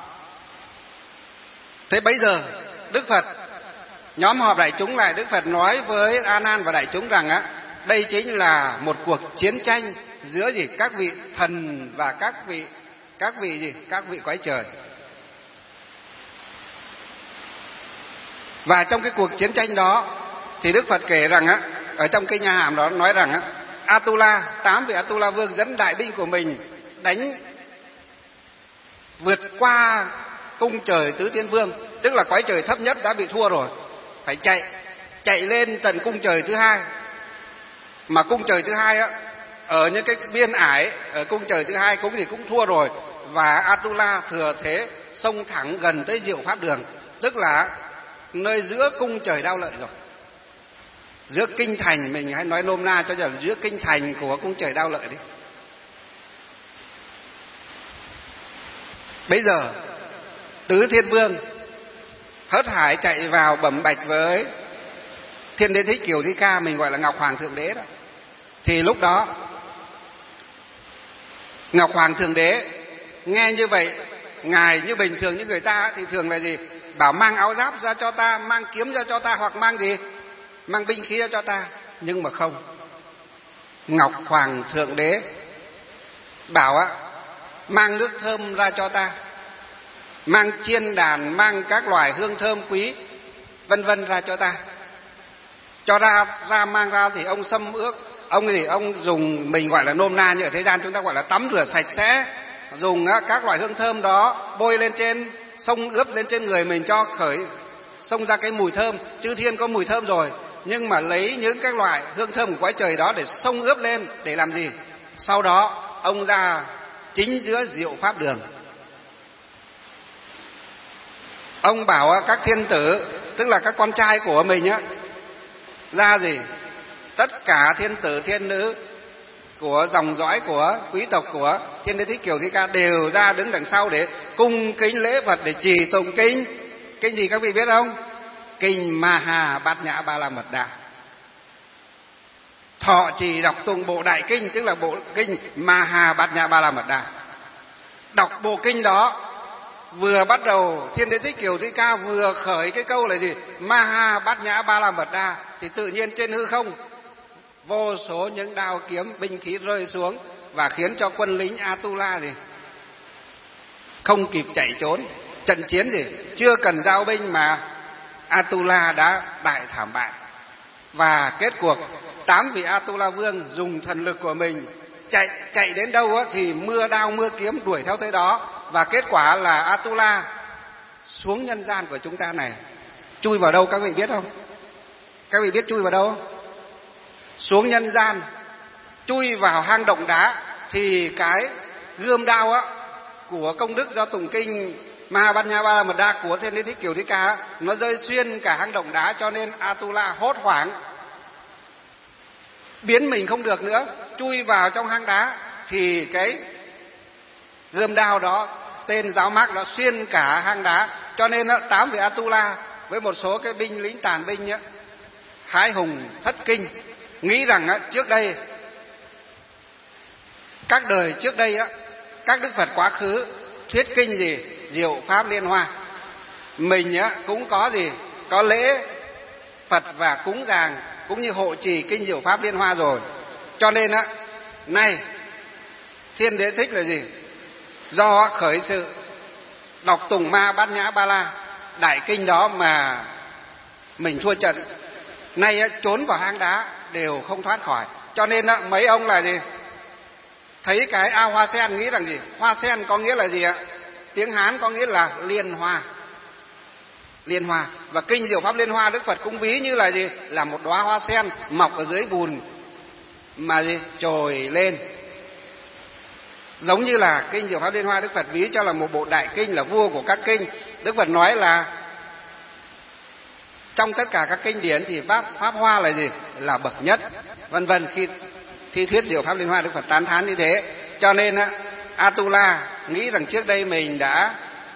Thế bây giờ Đức Phật nhóm họp đại chúng lại, Đức Phật nói với A Nan và đại chúng rằng đây chính là một cuộc chiến tranh giữa gì? Các vị thần và các vị cõi trời. Và trong cái cuộc chiến tranh đó thì Đức Phật kể rằng ở trong kinh A Hàm đó nói rằng Atula, 8 vị Atula Vương dẫn đại binh của mình đánh vượt qua cung trời Tứ Thiên Vương, tức là cõi trời thấp nhất đã bị thua rồi, phải chạy lên tận cung trời thứ hai. Mà cung trời thứ hai ở những cái biên ải ở cung trời thứ hai cũng thua rồi, và Atula thừa thế xông thẳng gần tới Diệu Pháp Đường, tức là nơi giữa cung trời Đao Lợi rồi, giữa kinh thành, mình hay nói nôm na cho là giữa kinh thành của cung trời Đao Lợi đi. Bây giờ Tứ Thiên Vương hớt hải chạy vào bẩm bạch với Thiên Đế Thích Kiều Thi Ca, mình gọi là Ngọc Hoàng Thượng Đế đó. Thì lúc đó Ngọc Hoàng Thượng Đế nghe như vậy, ngài như bình thường như người ta thì thường là gì? Bảo mang áo giáp ra cho ta, mang kiếm ra cho ta, hoặc mang gì? Mang binh khí ra cho ta. Nhưng mà không. Ngọc Hoàng Thượng Đế bảo mang nước thơm ra cho ta, mang chiên đàn, mang các loài hương thơm quý vân vân ra cho ta. Cho ra mang ra thì ông xâm ước, ông dùng, mình gọi là nôm na như ở thế gian chúng ta gọi là tắm rửa sạch sẽ, dùng các loại hương thơm đó bôi lên trên, xông ướp lên trên người mình cho khởi xông ra cái mùi thơm. Chư thiên có mùi thơm rồi, nhưng mà lấy những các loại hương thơm của cõi trời đó để xông ướp lên để làm gì? Sau đó ông ra chính giữa Diệu Pháp Đường, ông bảo các thiên tử, tức là các con trai của mình ra gì? Tất cả thiên tử thiên nữ của dòng dõi của quý tộc của Thiên Đế Thích Kiều Thi Ca đều ra đứng đằng sau để cung kính lễ Phật, để trì tụng kinh. Kinh gì các vị biết không? Kinh Maha Bát Nhã Ba La Mật Đa. Thọ trì đọc tụng bộ đại kinh, tức là bộ kinh Maha Bát Nhã Ba La Mật Đa. Đọc bộ kinh đó, vừa bắt đầu Thiên Đế Thích Kiều Thi Ca vừa khởi cái câu là gì? Maha Bát Nhã Ba La Mật Đa, thì tự nhiên trên hư không vô số những đao kiếm binh khí rơi xuống, và khiến cho quân lính Atula gì không kịp chạy trốn. Trận chiến gì chưa cần giao binh mà Atula đã đại thảm bại. Và kết cuộc 8 vị Atula Vương dùng thần lực của mình chạy đến đâu thì mưa đao mưa kiếm đuổi theo tới đó. Và kết quả là Atula xuống nhân gian của chúng ta này chui vào đâu các vị biết không? Các vị biết chui vào đâu không? Xuống nhân gian, chui vào hang động đá. Thì cái gươm đao của công đức do tụng kinh Maha Bát Nhã Ba La Mật Đa của Thiên Đế Thích Kiều Thi Ca nó rơi xuyên cả hang động đá, cho nên Atula hốt hoảng, biến mình không được nữa, chui vào trong hang đá. Thì cái gươm đao đó, tên giáo mác đó, xuyên cả hang đá. Cho nên 8 vị Atula với một số cái binh lính tàn binh hãi hùng thất kinh, nghĩ rằng trước đây, các đời trước đây các đức Phật quá khứ thuyết kinh gì? Diệu Pháp Liên Hoa. Mình cũng có gì? Có lễ Phật và cúng dường cũng như hộ trì kinh Diệu Pháp Liên Hoa rồi. Cho nên nay Thiên Đế Thích là gì? Do khởi sự đọc tùng Ma Bát Nhã Ba La đại kinh đó mà mình thua trận. nay trốn vào hang đá đều không thoát khỏi. Cho nên mấy ông là gì, thấy cái ao hoa sen nghĩ rằng gì, hoa sen có nghĩa là gì ạ? Tiếng Hán có nghĩa là liên hoa. Liên hoa. Và kinh Diệu Pháp Liên Hoa Đức Phật cũng ví như là gì, là một đóa hoa sen mọc ở dưới bùn mà gì, trồi lên. Giống như là kinh Diệu Pháp Liên Hoa Đức Phật ví cho là một bộ đại kinh, là vua của các kinh. Đức Phật nói là trong tất cả các kinh điển thì Pháp Hoa là gì, là bậc nhất, vân vân. Khi thuyết Diệu Pháp Liên Hoa Đức Phật tán thán như thế. Cho nên Atula nghĩ rằng trước đây mình đã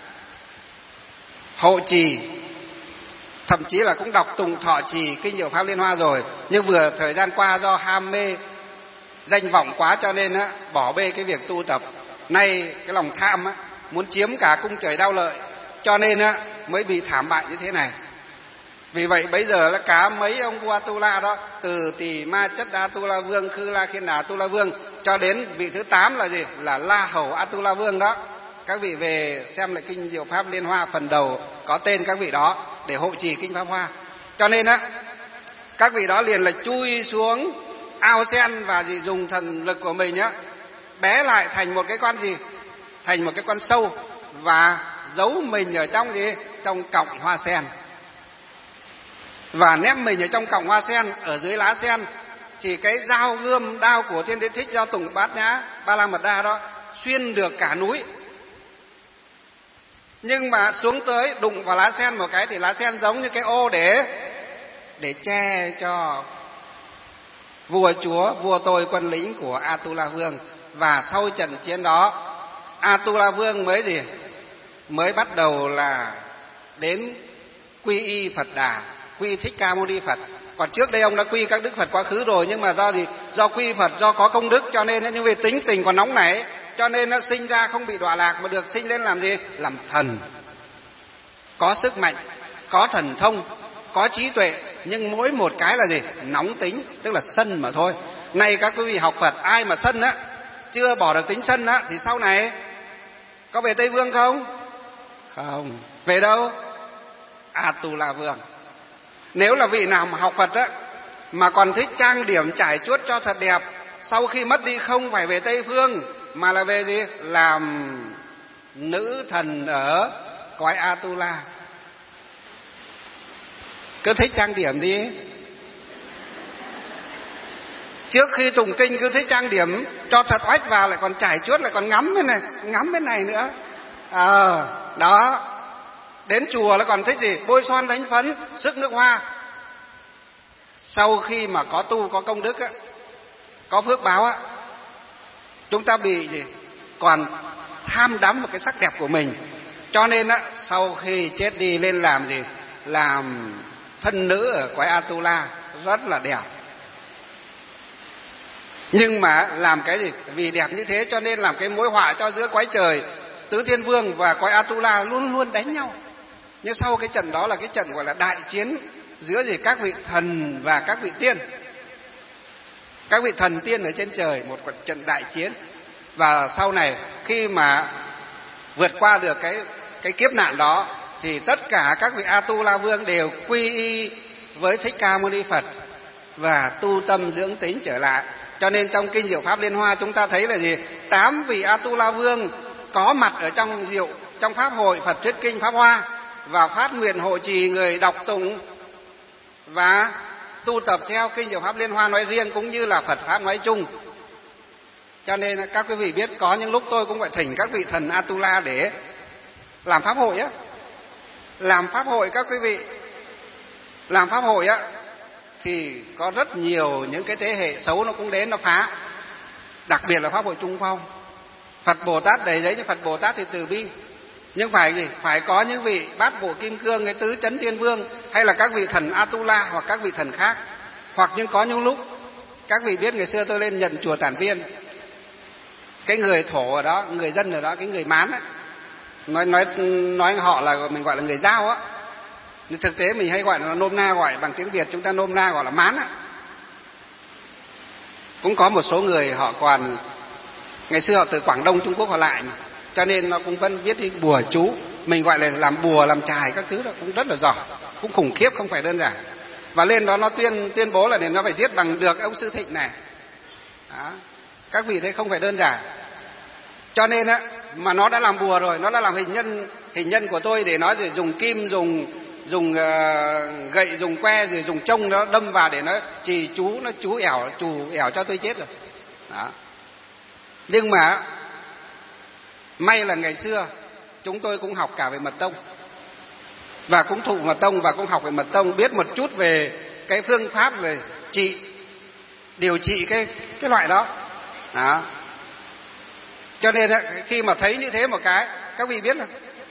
hộ trì, thậm chí là cũng đọc tụng thọ trì kinh Diệu Pháp Liên Hoa rồi, nhưng vừa thời gian qua do ham mê danh vọng quá cho nên bỏ bê cái việc tu tập. Nay cái lòng tham muốn chiếm cả cung trời đau lợi, cho nên mới bị thảm bại như thế này. Vì vậy bây giờ là cả mấy ông vua Atula đó, từ Tỳ Ma Chất Atula Vương, Khư La Khiên Đà Atula Vương, cho đến vị thứ 8 là gì, là La Hầu Atula Vương đó. Các vị về xem lại kinh Diệu Pháp Liên Hoa, phần đầu có tên các vị đó để hộ trì kinh Pháp Hoa. Cho nên các vị đó liền là chui xuống ao sen và gì, dùng thần lực của mình bé lại thành một cái con gì, thành một cái con sâu, và giấu mình ở trong gì, trong cọng hoa sen, và nép mình ở trong cọng hoa sen, ở dưới lá sen. Chỉ cái dao gươm đao của Thiên Đế Thích do Tùng Bát Nhã Ba La Mật Đa đó xuyên được cả núi, nhưng mà xuống tới đụng vào lá sen một cái thì lá sen giống như cái ô để che cho vua chúa, vua tôi quân lính của Atula Vương. Và sau trận chiến đó, Atula Vương mới gì, mới bắt đầu là đến quy y Phật Đà, quy Thích Ca Mâu Ni Phật. Còn trước đây ông đã quy các đức Phật quá khứ rồi, nhưng mà do gì, do quy Phật, do có công đức, cho nên nhưng vì tính tình còn nóng nảy, cho nên nó sinh ra không bị đọa lạc, mà được sinh lên làm gì, làm thần, có sức mạnh, có thần thông, có trí tuệ, nhưng mỗi một cái là gì, nóng tính, tức là sân mà thôi. Nay các quý vị học Phật, ai mà sân chưa bỏ được tính sân thì sau này có về Tây Vương không? Không. Về đâu? Atula Vương. Nếu là vị nào mà học Phật mà còn thích trang điểm trải chuốt cho thật đẹp, sau khi mất đi không phải về Tây Phương, mà là về gì? Làm nữ thần ở cõi Atula. Cứ thích trang điểm đi. Trước khi tụng kinh cứ thích trang điểm cho thật oách vào, lại còn trải chuốt, lại còn ngắm bên này, ngắm bên này nữa. Đó. Đến chùa là còn thích gì? Bôi son đánh phấn, sức nước hoa. Sau khi mà có tu, có công đức có phước báo chúng ta bị gì? Còn tham đắm vào cái sắc đẹp của mình. Cho nên sau khi chết đi lên làm gì? Làm thân nữ ở cõi Atula, rất là đẹp. Nhưng mà làm cái gì? Vì đẹp như thế cho nên làm cái mối họa cho giữa cõi trời Tứ Thiên Vương và cõi Atula luôn luôn đánh nhau. Nhưng sau cái trận đó là cái trận gọi là đại chiến giữa gì, các vị thần và các vị tiên. Các vị thần tiên ở trên trời, một trận đại chiến. Và sau này khi mà vượt qua được cái kiếp nạn đó thì tất cả các vị Atula Vương đều quy y với Thích Ca Mâu Ni Phật và tu tâm dưỡng tính trở lại. Cho nên trong kinh Diệu Pháp Liên Hoa chúng ta thấy là gì? 8 vị Atula Vương có mặt ở trong pháp hội Phật thuyết kinh Pháp Hoa và phát nguyện hộ trì người đọc tụng và tu tập theo kinh Diệu Pháp Liên Hoa nói riêng, cũng như là Phật pháp nói chung. Cho nên các quý vị biết, có những lúc tôi cũng phải thỉnh các vị thần Atula để làm pháp hội làm pháp hội các quý vị. Làm pháp hội thì có rất nhiều những cái thế hệ xấu nó cũng đến nó phá. Đặc biệt là pháp hội Trung Phong. Phật Bồ Tát đầy giấy, nhưng Phật Bồ Tát thì từ bi. Nhưng phải gì? Phải có những vị Bát Bộ Kim Cương, cái Tứ Chấn Thiên Vương, hay là các vị thần Atula hoặc các vị thần khác. Hoặc nhưng có những lúc các vị biết ngày xưa tôi lên nhận chùa Tản Viên, cái người thổ ở đó, người dân ở đó, cái người Mán nói họ là mình gọi là người Dao nhưng thực tế mình hay gọi là nôm na, gọi bằng tiếng Việt chúng ta nôm na gọi là Mán Cũng có một số người họ còn ngày xưa họ từ Quảng Đông Trung Quốc họ lại mà, cho nên nó cũng vẫn viết đi bùa chú, mình gọi là làm bùa làm chài các thứ đó cũng rất là giỏi, cũng khủng khiếp, không phải đơn giản. và lên đó nó tuyên bố là để nó phải giết bằng được ông Sư Thịnh này. Đó. Các vị thấy không phải đơn giản. Cho nên á, mà nó đã làm bùa rồi, nó đã làm hình nhân của tôi để nó rồi dùng kim, dùng gậy, dùng que, rồi dùng trông nó đâm vào để nó chú ẻo cho tôi chết rồi. Đó. Nhưng mà may là ngày xưa chúng tôi cũng học cả về mật tông, và cũng thụ mật tông, và cũng học về mật tông, biết một chút về cái phương pháp về điều trị cái loại đó. Đó. Cho nên khi mà thấy như thế một cái, các vị biết không?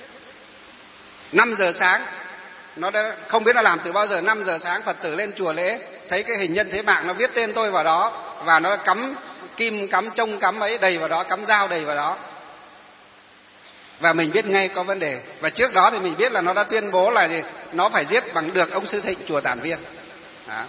5 giờ sáng, nó đã không biết nó làm từ bao giờ, 5 giờ sáng Phật tử lên chùa lễ, thấy cái hình nhân thế mạng nó viết tên tôi vào đó, và nó cắm kim, cắm trông, cắm ấy đầy vào đó, cắm dao đầy vào đó. Và mình biết ngay có vấn đề. Và trước đó thì mình biết là nó đã tuyên bố là gì? Nó phải giết bằng được ông Sư Thịnh chùa Tản Viên. Đó.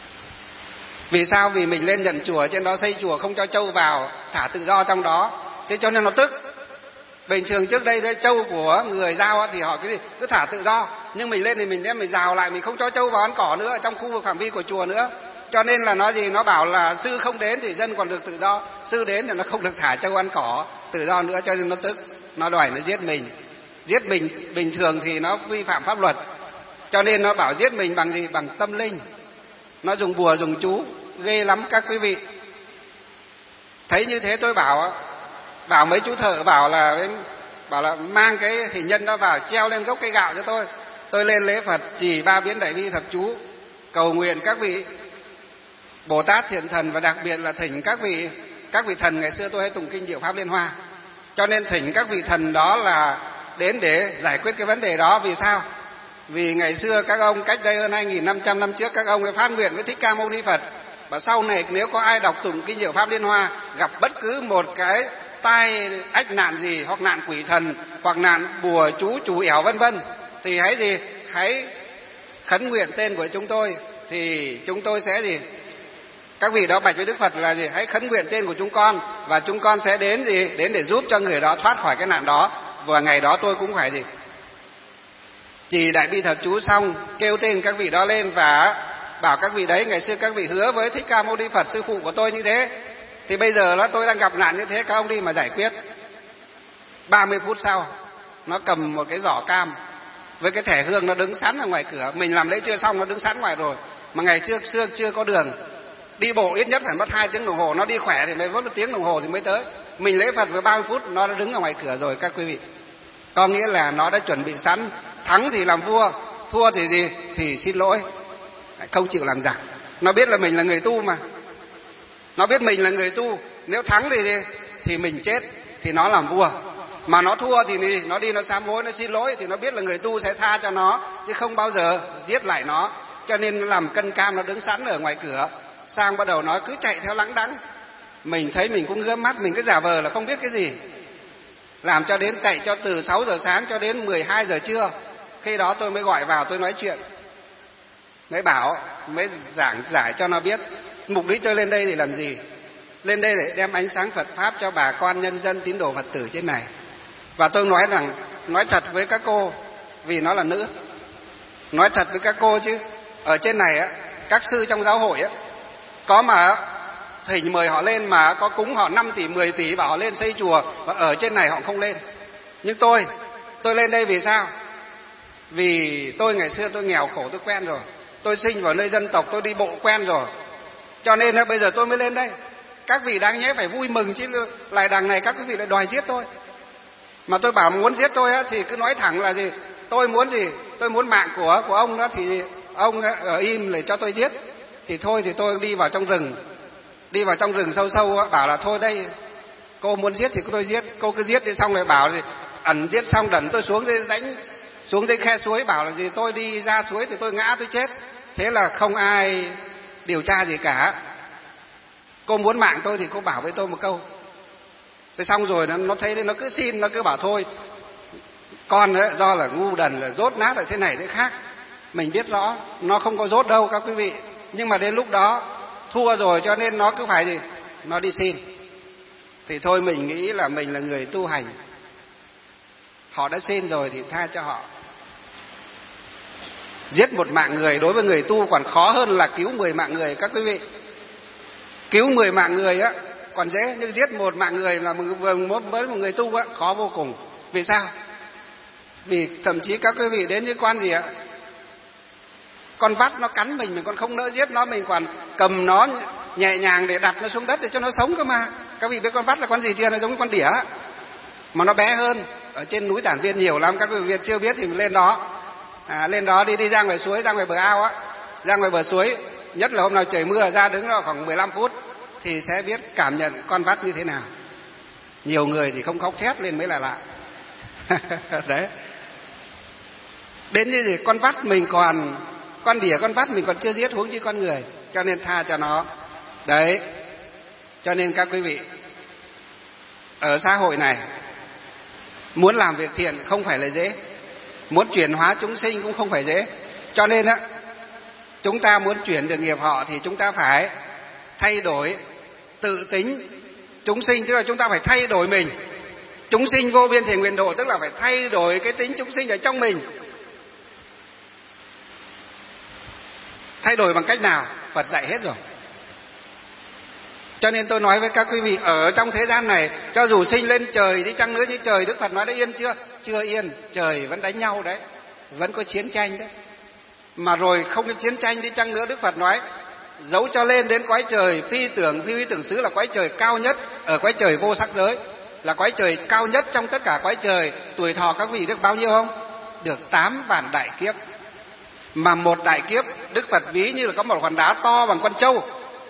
Vì sao? Vì mình lên nhận chùa, trên đó xây chùa không cho trâu vào, thả tự do trong đó. Thế cho nên nó tức. Bình thường trước đây đấy, trâu của người Dao thì họ cứ thả tự do, nhưng mình lên thì mình đem mình rào lại, mình không cho trâu vào ăn cỏ nữa ở trong khu vực phạm vi của chùa nữa. Cho nên là nó gì? Nó bảo là sư không đến thì dân còn được tự do, sư đến thì nó không được thả trâu ăn cỏ tự do nữa. Cho nên nó tức, nó đòi nó giết mình. Giết mình bình thường thì nó vi phạm pháp luật, cho nên nó bảo giết mình bằng gì? Bằng tâm linh. Nó dùng bùa, dùng chú, ghê lắm các quý vị. Thấy như thế tôi bảo mấy chú thợ bảo là mang cái hình nhân đó vào treo lên gốc cây gạo cho tôi. Tôi lên lễ Phật chỉ 3 biến đại bi thập chú, cầu nguyện các vị Bồ Tát Thiện Thần, và đặc biệt là thỉnh các vị thần. Ngày xưa tôi hay tụng kinh Diệu Pháp Liên Hoa, cho nên thỉnh các vị thần đó là đến để giải quyết cái vấn đề đó. Vì sao? Vì ngày xưa các ông cách đây hơn 2.500 năm trước, các ông ấy phát nguyện với Thích Ca Mâu Ni Phật, và sau này nếu có ai đọc tụng kinh Diệu Pháp Liên Hoa, gặp bất cứ một cái tai ách nạn gì, hoặc nạn quỷ thần, hoặc nạn bùa chú chủ ẻo vân vân, thì hãy khấn nguyện tên của chúng tôi, thì chúng tôi sẽ gì? Các vị đó bạch với Đức Phật là gì? Hãy khấn nguyện tên của chúng con, và chúng con sẽ đến gì? Đến để giúp cho người đó thoát khỏi cái nạn đó. Và ngày đó tôi cũng phải gì? Chỉ đại bi thập chú xong, kêu tên các vị đó lên và bảo các vị đấy, ngày xưa các vị hứa với Thích Ca Mâu Ni Phật sư phụ của tôi như thế, thì bây giờ đó tôi đang gặp nạn như thế, các ông đi mà giải quyết. 30 phút sau, nó cầm một cái giỏ cam với cái thẻ hương, nó đứng sẵn ở ngoài cửa. Mình làm lễ chưa xong, nó đứng sẵn ngoài rồi. Mà ngày xưa chưa có đường, đi bộ ít nhất phải mất 2 tiếng đồng hồ, nó đi khỏe thì mới mất 1 tiếng đồng hồ thì mới tới. Mình lễ Phật với 30 phút nó đã đứng ở ngoài cửa rồi các quý vị. Có nghĩa là nó đã chuẩn bị sẵn, thắng thì làm vua, thua thì gì? Thì xin lỗi, không chịu làm giặc. Nó biết là mình là người tu mà. Nó biết mình là người tu, nếu thắng thì mình chết, thì nó làm vua. Mà nó thua thì nó đi nó sám hối, nó xin lỗi, thì nó biết là người tu sẽ tha cho nó, chứ không bao giờ giết lại nó. Cho nên nó làm cân cam, nó đứng sẵn ở ngoài cửa. Sang bắt đầu nói cứ chạy theo lắng đắng. Mình thấy mình cũng gớm mắt, mình cứ giả vờ là không biết cái gì. Làm cho đến chạy cho từ 6 giờ sáng cho đến 12 giờ trưa. Khi đó tôi mới gọi vào, tôi nói chuyện, mới giảng giải cho nó biết mục đích tôi lên đây để làm gì. Lên đây để đem ánh sáng Phật Pháp cho bà con nhân dân tín đồ Phật tử trên này. Và tôi nói thật với các cô, vì nó là nữ, nói thật với các cô chứ ở trên này á, các sư trong giáo hội á, có mà thỉnh mời họ lên mà có cúng họ 5 tỷ 10 tỷ bảo họ lên xây chùa, và ở trên này họ không lên. Nhưng tôi lên đây vì sao? Vì tôi ngày xưa tôi nghèo khổ, tôi quen rồi, tôi sinh vào nơi dân tộc, tôi đi bộ quen rồi, cho nên bây giờ tôi mới lên đây. Các vị đáng nhẽ phải vui mừng chứ, lại đằng này các quý vị lại đòi giết tôi. Mà tôi bảo muốn giết tôi á, thì cứ nói thẳng là gì? Tôi muốn gì? Tôi muốn mạng của ông đó, thì ông ở im để cho tôi giết. Thì thôi thì tôi đi vào trong rừng sâu sâu á, bảo là thôi đây, cô muốn giết thì tôi giết, cô cứ giết đi. Xong rồi bảo gì ẩn giết xong đẩn tôi xuống dưới khe suối, bảo là gì tôi đi ra suối thì tôi ngã tôi chết. Thế là không ai điều tra gì cả. Cô muốn mạng tôi thì cô bảo với tôi một câu. Thế xong rồi nó thấy nó cứ xin, nó cứ bảo thôi con ấy, do là ngu đần là dốt nát ở thế này thế khác. Mình biết rõ nó không có dốt đâu các quý vị, nhưng mà đến lúc đó thua rồi cho nên nó cứ phải gì, nó đi xin. Thì thôi mình nghĩ là mình là người tu hành, họ đã xin rồi thì tha cho họ. Giết một mạng người đối với người tu còn khó hơn là cứu 10 mạng người các quý vị. Cứu 10 mạng người á còn dễ, nhưng giết một mạng người là với một người tu á khó vô cùng. Vì sao? Vì thậm chí các quý vị đến với quan gì ạ? Con vắt nó cắn mình còn không nỡ giết nó, mình còn cầm nó nhẹ nhàng để đặt nó xuống đất để cho nó sống cơ mà. Các vị biết con vắt là con gì chưa? Nó giống con đỉa mà nó bé hơn. Ở trên núi Tản Viên nhiều lắm, các quý vị chưa biết thì lên đó. Lên đó đi ra ngoài suối, ra ngoài bờ ao á, ra ngoài bờ suối, nhất là hôm nào trời mưa ra đứng đó khoảng 15 phút thì sẽ biết cảm nhận con vắt như thế nào. Nhiều người thì không khóc thét lên mới là lạ. Đấy. Đến như gì con vắt mình còn, con đỉa con vắt mình còn chưa giết, huống chi con người, cho nên tha cho nó. Đấy. Cho nên các quý vị, ở xã hội này muốn làm việc thiện không phải là dễ, muốn chuyển hóa chúng sinh cũng không phải dễ. Cho nên á, chúng ta muốn chuyển được nghiệp họ thì chúng ta phải thay đổi tự tính chúng sinh, tức là chúng ta phải thay đổi mình. Chúng sinh vô biên thể nguyện độ, tức là phải thay đổi cái tính chúng sinh ở trong mình. Thay đổi bằng cách nào? Phật dạy hết rồi. Cho nên tôi nói với các quý vị, ở trong thế gian này, cho dù sinh lên trời đi chăng nữa, như trời Đức Phật nói đã yên chưa? Chưa yên, trời vẫn đánh nhau đấy, vẫn có chiến tranh đấy. Mà rồi không có chiến tranh đi chăng nữa, Đức Phật nói dẫu cho lên đến cõi trời phi tưởng xứ là cõi trời cao nhất, ở cõi trời vô sắc giới là cõi trời cao nhất trong tất cả cõi trời, tuổi thọ các vị được bao nhiêu không? Được 8 vạn đại kiếp. Mà một đại kiếp Đức Phật ví như là có một hòn đá to bằng con trâu.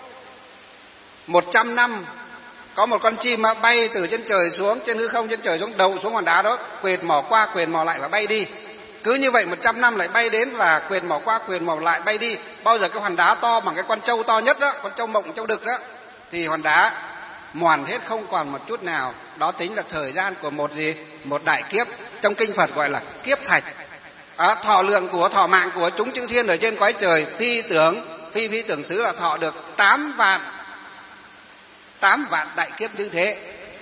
100 năm có một con chim bay từ trên trời xuống, trên hư không trên trời xuống, đậu xuống hòn đá đó, quệt mỏ qua quệt mỏ lại và bay đi. Cứ như vậy 100 năm lại bay đến và quệt mỏ qua quệt mỏ lại bay đi. Bao giờ cái hòn đá to bằng cái con trâu to nhất đó, con trâu mộng trâu đực đó, thì hòn đá mòn hết không còn một chút nào. Đó tính là thời gian của một gì? Một đại kiếp. Trong kinh Phật gọi là kiếp thạch. Thọ lượng của thọ mạng của chúng chư thiên ở trên cõi trời phi tưởng xứ là thọ được 8 vạn đại kiếp như thế.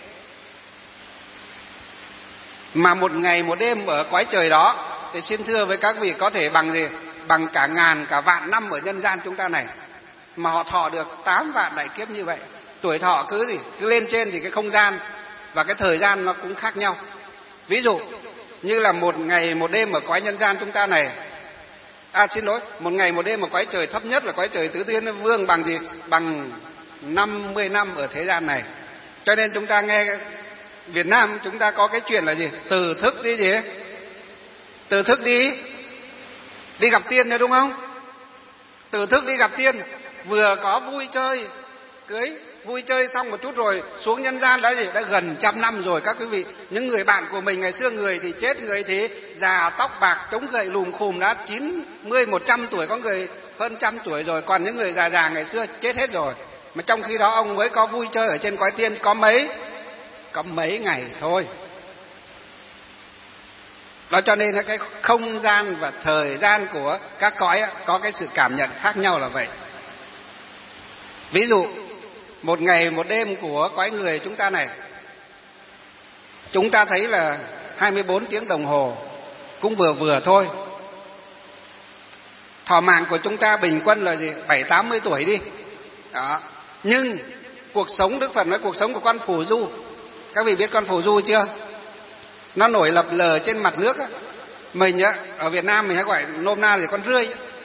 Mà một ngày một đêm ở cõi trời đó thì xin thưa với các vị có thể bằng gì? Bằng cả ngàn cả vạn năm ở nhân gian chúng ta này. Mà họ thọ được 8 vạn đại kiếp như vậy. Tuổi thọ cứ lên trên thì cái không gian và cái thời gian nó cũng khác nhau. Ví dụ như là một ngày một đêm ở cõi nhân gian chúng ta này, một ngày một đêm ở cõi trời thấp nhất là cõi trời Tứ Thiên Vương bằng gì? Bằng 50 năm ở thế gian này. Cho nên chúng ta nghe Việt Nam chúng ta có cái chuyện là gì? Từ thức đi gì? Từ thức đi gặp tiên đấy đúng không? Từ thức đi gặp tiên, vừa có vui chơi cưới, vui chơi xong một chút rồi xuống nhân gian đã gần 100 năm rồi các quý vị. Những người bạn của mình ngày xưa, người thì chết, người thì già tóc bạc chống gậy lùm khùm đã 90, 100 tuổi, có người hơn 100 tuổi rồi, còn những người già ngày xưa chết hết rồi. Mà trong khi đó ông mới có vui chơi ở trên cõi tiên có mấy ngày thôi. Đó, cho nên cái không gian và thời gian của các cõi có cái sự cảm nhận khác nhau là vậy. Ví dụ một ngày một đêm của cõi người chúng ta này, chúng ta thấy là 24 tiếng đồng hồ cũng vừa thôi. Thọ mạng của chúng ta bình quân là gì? 70-80 tuổi đi. Đó. Nhưng cuộc sống, Đức Phật nói cuộc sống của con phù du. Các vị biết con phù du chưa? Nó nổi lập lờ trên mặt nước á. Mình á, ở Việt Nam mình hay gọi nôm na là con rươi.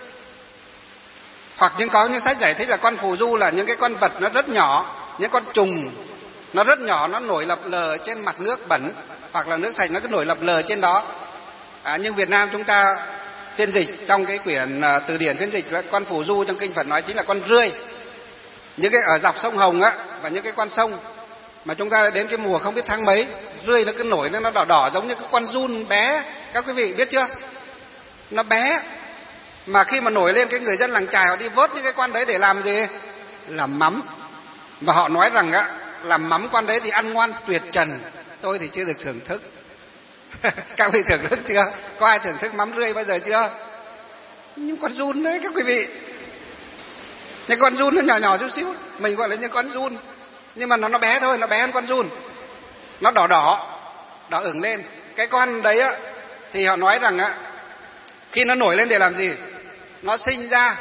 Hoặc có những sách giải thích là con phù du là những cái con vật nó rất nhỏ, những con trùng nó rất nhỏ, nó nổi lập lờ trên mặt nước bẩn hoặc là nước sạch, nó cứ nổi lập lờ trên đó. Nhưng Việt Nam chúng ta phiên dịch trong cái quyển từ điển phiên dịch là con phù du trong kinh Phật nói chính là con rươi. Những cái ở dọc sông Hồng á và những cái con sông mà chúng ta đến cái mùa không biết tháng mấy, rươi nó cứ nổi lên, nó đỏ đỏ giống như cái con giun bé. Các quý vị biết chưa? Nó bé. Mà khi mà nổi lên, cái người dân làng chài họ đi vớt những cái con đấy để làm gì? Làm mắm. Và họ nói rằng á, làm mắm con đấy thì ăn ngoan tuyệt trần. Tôi thì chưa được thưởng thức. Các vị thưởng thức chưa? Có ai thưởng thức mắm rươi bao giờ chưa? Nhưng con giun đấy các quý vị. Những con giun nó nhỏ nhỏ xíu xíu, mình gọi là những con giun, nhưng mà nó bé thôi, nó bé hơn con giun. Nó đỏ ửng lên. Cái con đấy á thì họ nói rằng á, khi nó nổi lên để làm gì? nó sinh ra,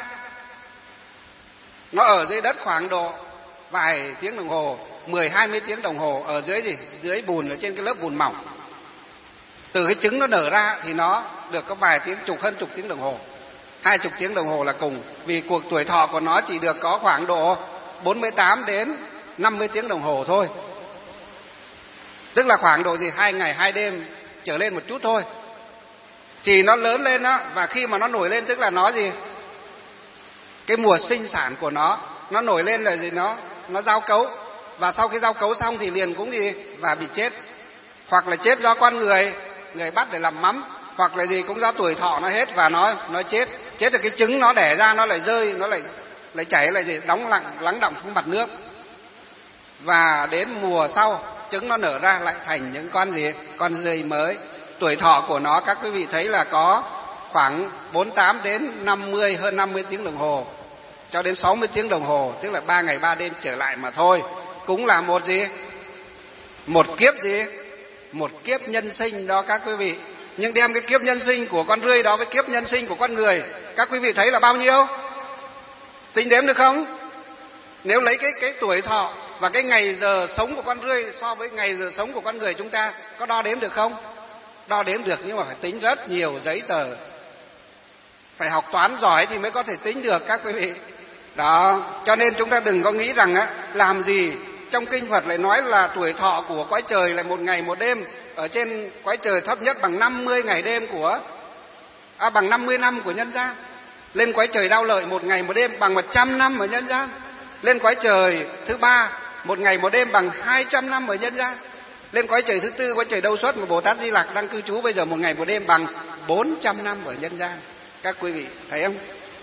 nó ở dưới đất khoảng độ vài tiếng đồng hồ, 10-20 tiếng đồng hồ ở dưới gì? Dưới bùn, ở trên cái lớp bùn mỏng. Từ cái trứng nó nở ra thì nó được có vài tiếng, hơn chục tiếng đồng hồ, 20 tiếng đồng hồ là cùng. Vì cuộc tuổi thọ của nó chỉ được có khoảng độ 48 đến 50 tiếng đồng hồ thôi. Tức là khoảng độ gì? 2 ngày 2 đêm trở lên một chút thôi. Thì nó lớn lên đó, và khi mà nó nổi lên tức là nó gì? Cái mùa sinh sản của nó nổi lên là gì? Nó giao cấu. Và sau khi giao cấu xong thì liền cũng gì? Và bị chết. Hoặc là chết do con người bắt để làm mắm, hoặc là gì cũng do tuổi thọ nó hết và nó chết. Chết rồi cái trứng nó đẻ ra nó lại rơi, nó lại chảy, lại gì? Lắng đọng xuống mặt nước. Và đến mùa sau trứng nó nở ra lại thành những con gì? Con rơi mới. Tuổi thọ của nó các quý vị thấy là có khoảng 48 đến 50, hơn 50 tiếng đồng hồ cho đến 60 tiếng đồng hồ, tức là 3 ngày 3 đêm trở lại mà thôi. Cũng là một gì? Một kiếp gì? Một kiếp nhân sinh đó các quý vị. Nhưng đem cái kiếp nhân sinh của con rươi đó với kiếp nhân sinh của con người, các quý vị thấy là bao nhiêu? Tính đếm được không? Nếu lấy cái tuổi thọ và cái ngày giờ sống của con rươi so với ngày giờ sống của con người, chúng ta có đo đếm được không? Đo đếm được, nhưng mà phải tính rất nhiều giấy tờ, phải học toán giỏi thì mới có thể tính được các quý vị. Đó, cho nên chúng ta đừng có nghĩ rằng làm gì trong kinh Phật lại nói là tuổi thọ của cõi trời là 1 ngày 1 đêm, ở trên cõi trời thấp nhất bằng 50 ngày đêm bằng 50 năm của nhân gian. Lên cõi trời Đao Lợi 1 ngày 1 đêm bằng 100 năm ở nhân gian. Lên cõi trời thứ 3 1 ngày 1 đêm bằng 200 năm ở nhân gian. Lên cõi trời thứ 4, cõi trời Đâu Xuất mà Bồ Tát Di Lặc đang cư trú bây giờ 1 ngày 1 đêm bằng 400 năm ở nhân gian. Các quý vị thấy không?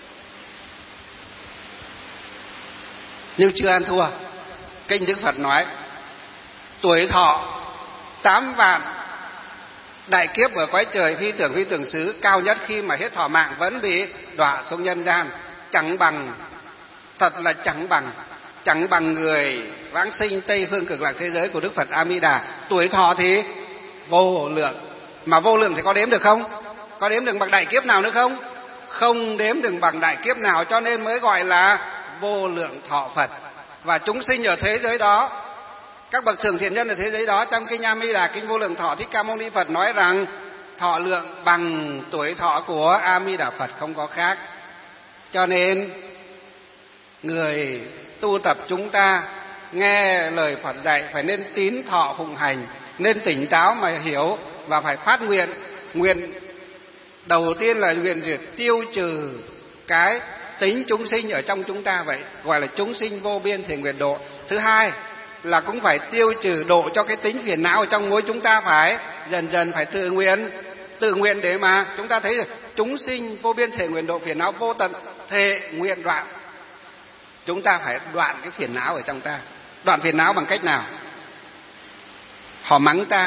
Nhưng chưa ăn thua. Kinh Đức Phật nói tuổi thọ 8 vạn đại kiếp ở cõi trời phi tưởng xứ, cao nhất khi mà hết thọ mạng vẫn bị đọa xuống nhân gian. Chẳng bằng, thật là chẳng bằng người vãng sinh Tây phương Cực Lạc thế giới của Đức Phật A Di Đà. Tuổi thọ thì vô lượng, mà vô lượng thì có đếm được không? Có đếm được bằng đại kiếp nào nữa không? Không đếm được bằng đại kiếp nào, cho nên mới gọi là vô lượng thọ Phật. Và chúng sinh ở thế giới đó, các bậc thượng thiện nhân ở thế giới đó, trong kinh A Di Đà, kinh Vô Lượng Thọ Thích Ca Mâu Ni Phật nói rằng thọ lượng bằng tuổi thọ của A Di Đà Phật, không có khác. Cho nên người tu tập chúng ta nghe lời Phật dạy phải nên tín thọ phụng hành, nên tỉnh táo mà hiểu, và phải phát nguyện đầu tiên là nguyện diệt tiêu trừ cái tính chúng sinh ở trong chúng ta, vậy gọi là chúng sinh vô biên thể nguyện độ. Thứ hai là cũng phải tiêu trừ độ cho cái tính phiền não ở trong mỗi chúng ta, phải dần dần phải tự nguyện để mà chúng ta thấy chúng sinh vô biên thể nguyện độ, phiền não vô tận thể nguyện đoạn. Chúng ta phải đoạn cái phiền não ở trong ta. Đoạn phiền não bằng cách nào? Họ mắng ta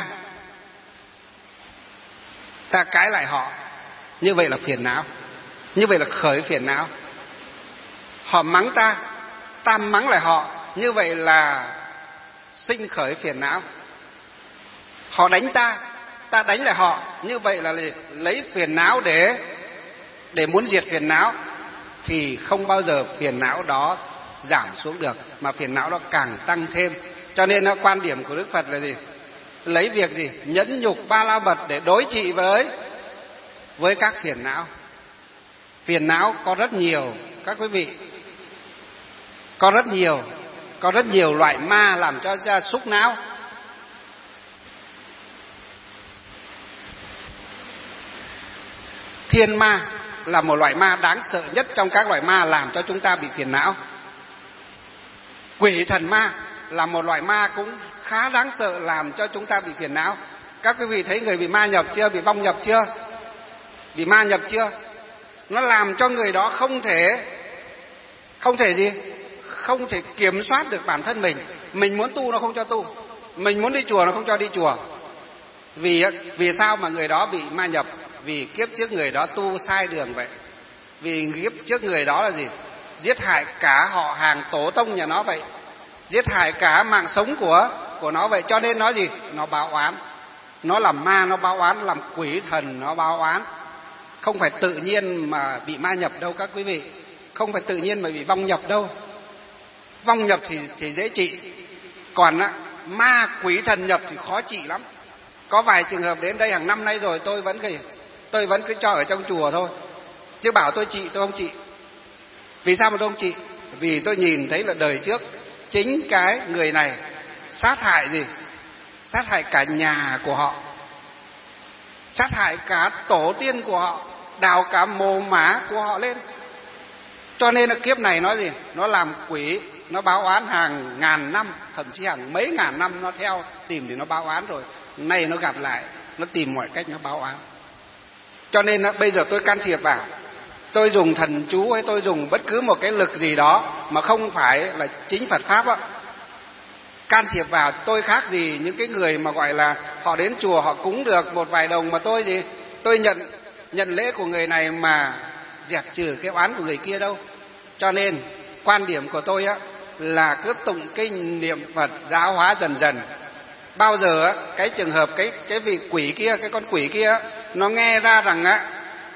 cãi lại họ, như vậy là phiền não, như vậy là khởi phiền não. Họ mắng ta mắng lại họ, như vậy là sinh khởi phiền não. Họ đánh ta đánh lại họ, như vậy là lấy phiền não để muốn diệt phiền não, thì không bao giờ phiền não đó giảm xuống được, mà phiền não đó càng tăng thêm. Cho nên quan điểm của Đức Phật là gì? Lấy việc gì? Nhẫn nhục ba la mật để đối trị với các phiền não. Phiền não có rất nhiều các quý vị, có rất nhiều loại ma làm cho ra xúc não. Thiên ma là một loại ma đáng sợ nhất trong các loại ma làm cho chúng ta bị phiền não. Quỷ thần ma là một loại ma cũng khá đáng sợ làm cho chúng ta bị phiền não. Các quý vị thấy người bị ma nhập chưa? Bị vong nhập chưa? Bị ma nhập chưa? Nó làm cho người đó không thể gì? Không thể kiểm soát được bản thân mình. Mình muốn tu nó không cho tu, mình muốn đi chùa nó không cho đi chùa. Vì sao mà người đó bị ma nhập? Vì kiếp trước người đó tu sai đường vậy. Vì kiếp trước người đó là gì? Giết hại cả họ hàng tổ tông nhà nó vậy, giết hại cả mạng sống của nó vậy. Cho nên nó gì? Nó báo oán, nó làm ma, nó báo oán, làm quỷ thần nó báo oán. không phải tự nhiên mà bị ma nhập đâu các quý vị, không phải tự nhiên mà bị vong nhập đâu. Vong nhập thì dễ trị, còn ma quỷ thần nhập thì khó trị lắm. Có vài trường hợp đến đây hàng năm nay rồi, tôi vẫn cứ cho ở trong chùa thôi, chứ bảo tôi trị tôi không trị. Vì sao mà tôi không trị? Vì tôi nhìn thấy là đời trước chính cái người này sát hại gì? Sát hại cả nhà của họ, sát hại cả tổ tiên của họ, đào cả mồ mả của họ lên. Cho nên là kiếp này nó gì? Nó làm quỷ, nó báo oán hàng ngàn năm, thậm chí hàng mấy ngàn năm nó theo tìm để nó báo oán rồi. Nay nó gặp lại, nó tìm mọi cách nó báo oán. Cho nên bây giờ tôi can thiệp vào, tôi dùng thần chú hay tôi dùng bất cứ một cái lực gì đó mà không phải là chính Phật Pháp á, can thiệp vào, tôi khác gì những cái người mà gọi là họ đến chùa họ cúng được một vài đồng mà tôi nhận lễ của người này mà dẹp trừ cái oán của người kia đâu. Cho nên quan điểm của tôi á là cứ tụng kinh niệm Phật giáo hóa dần dần. Bao giờ á cái trường hợp cái vị quỷ kia, cái con quỷ kia nó nghe ra rằng á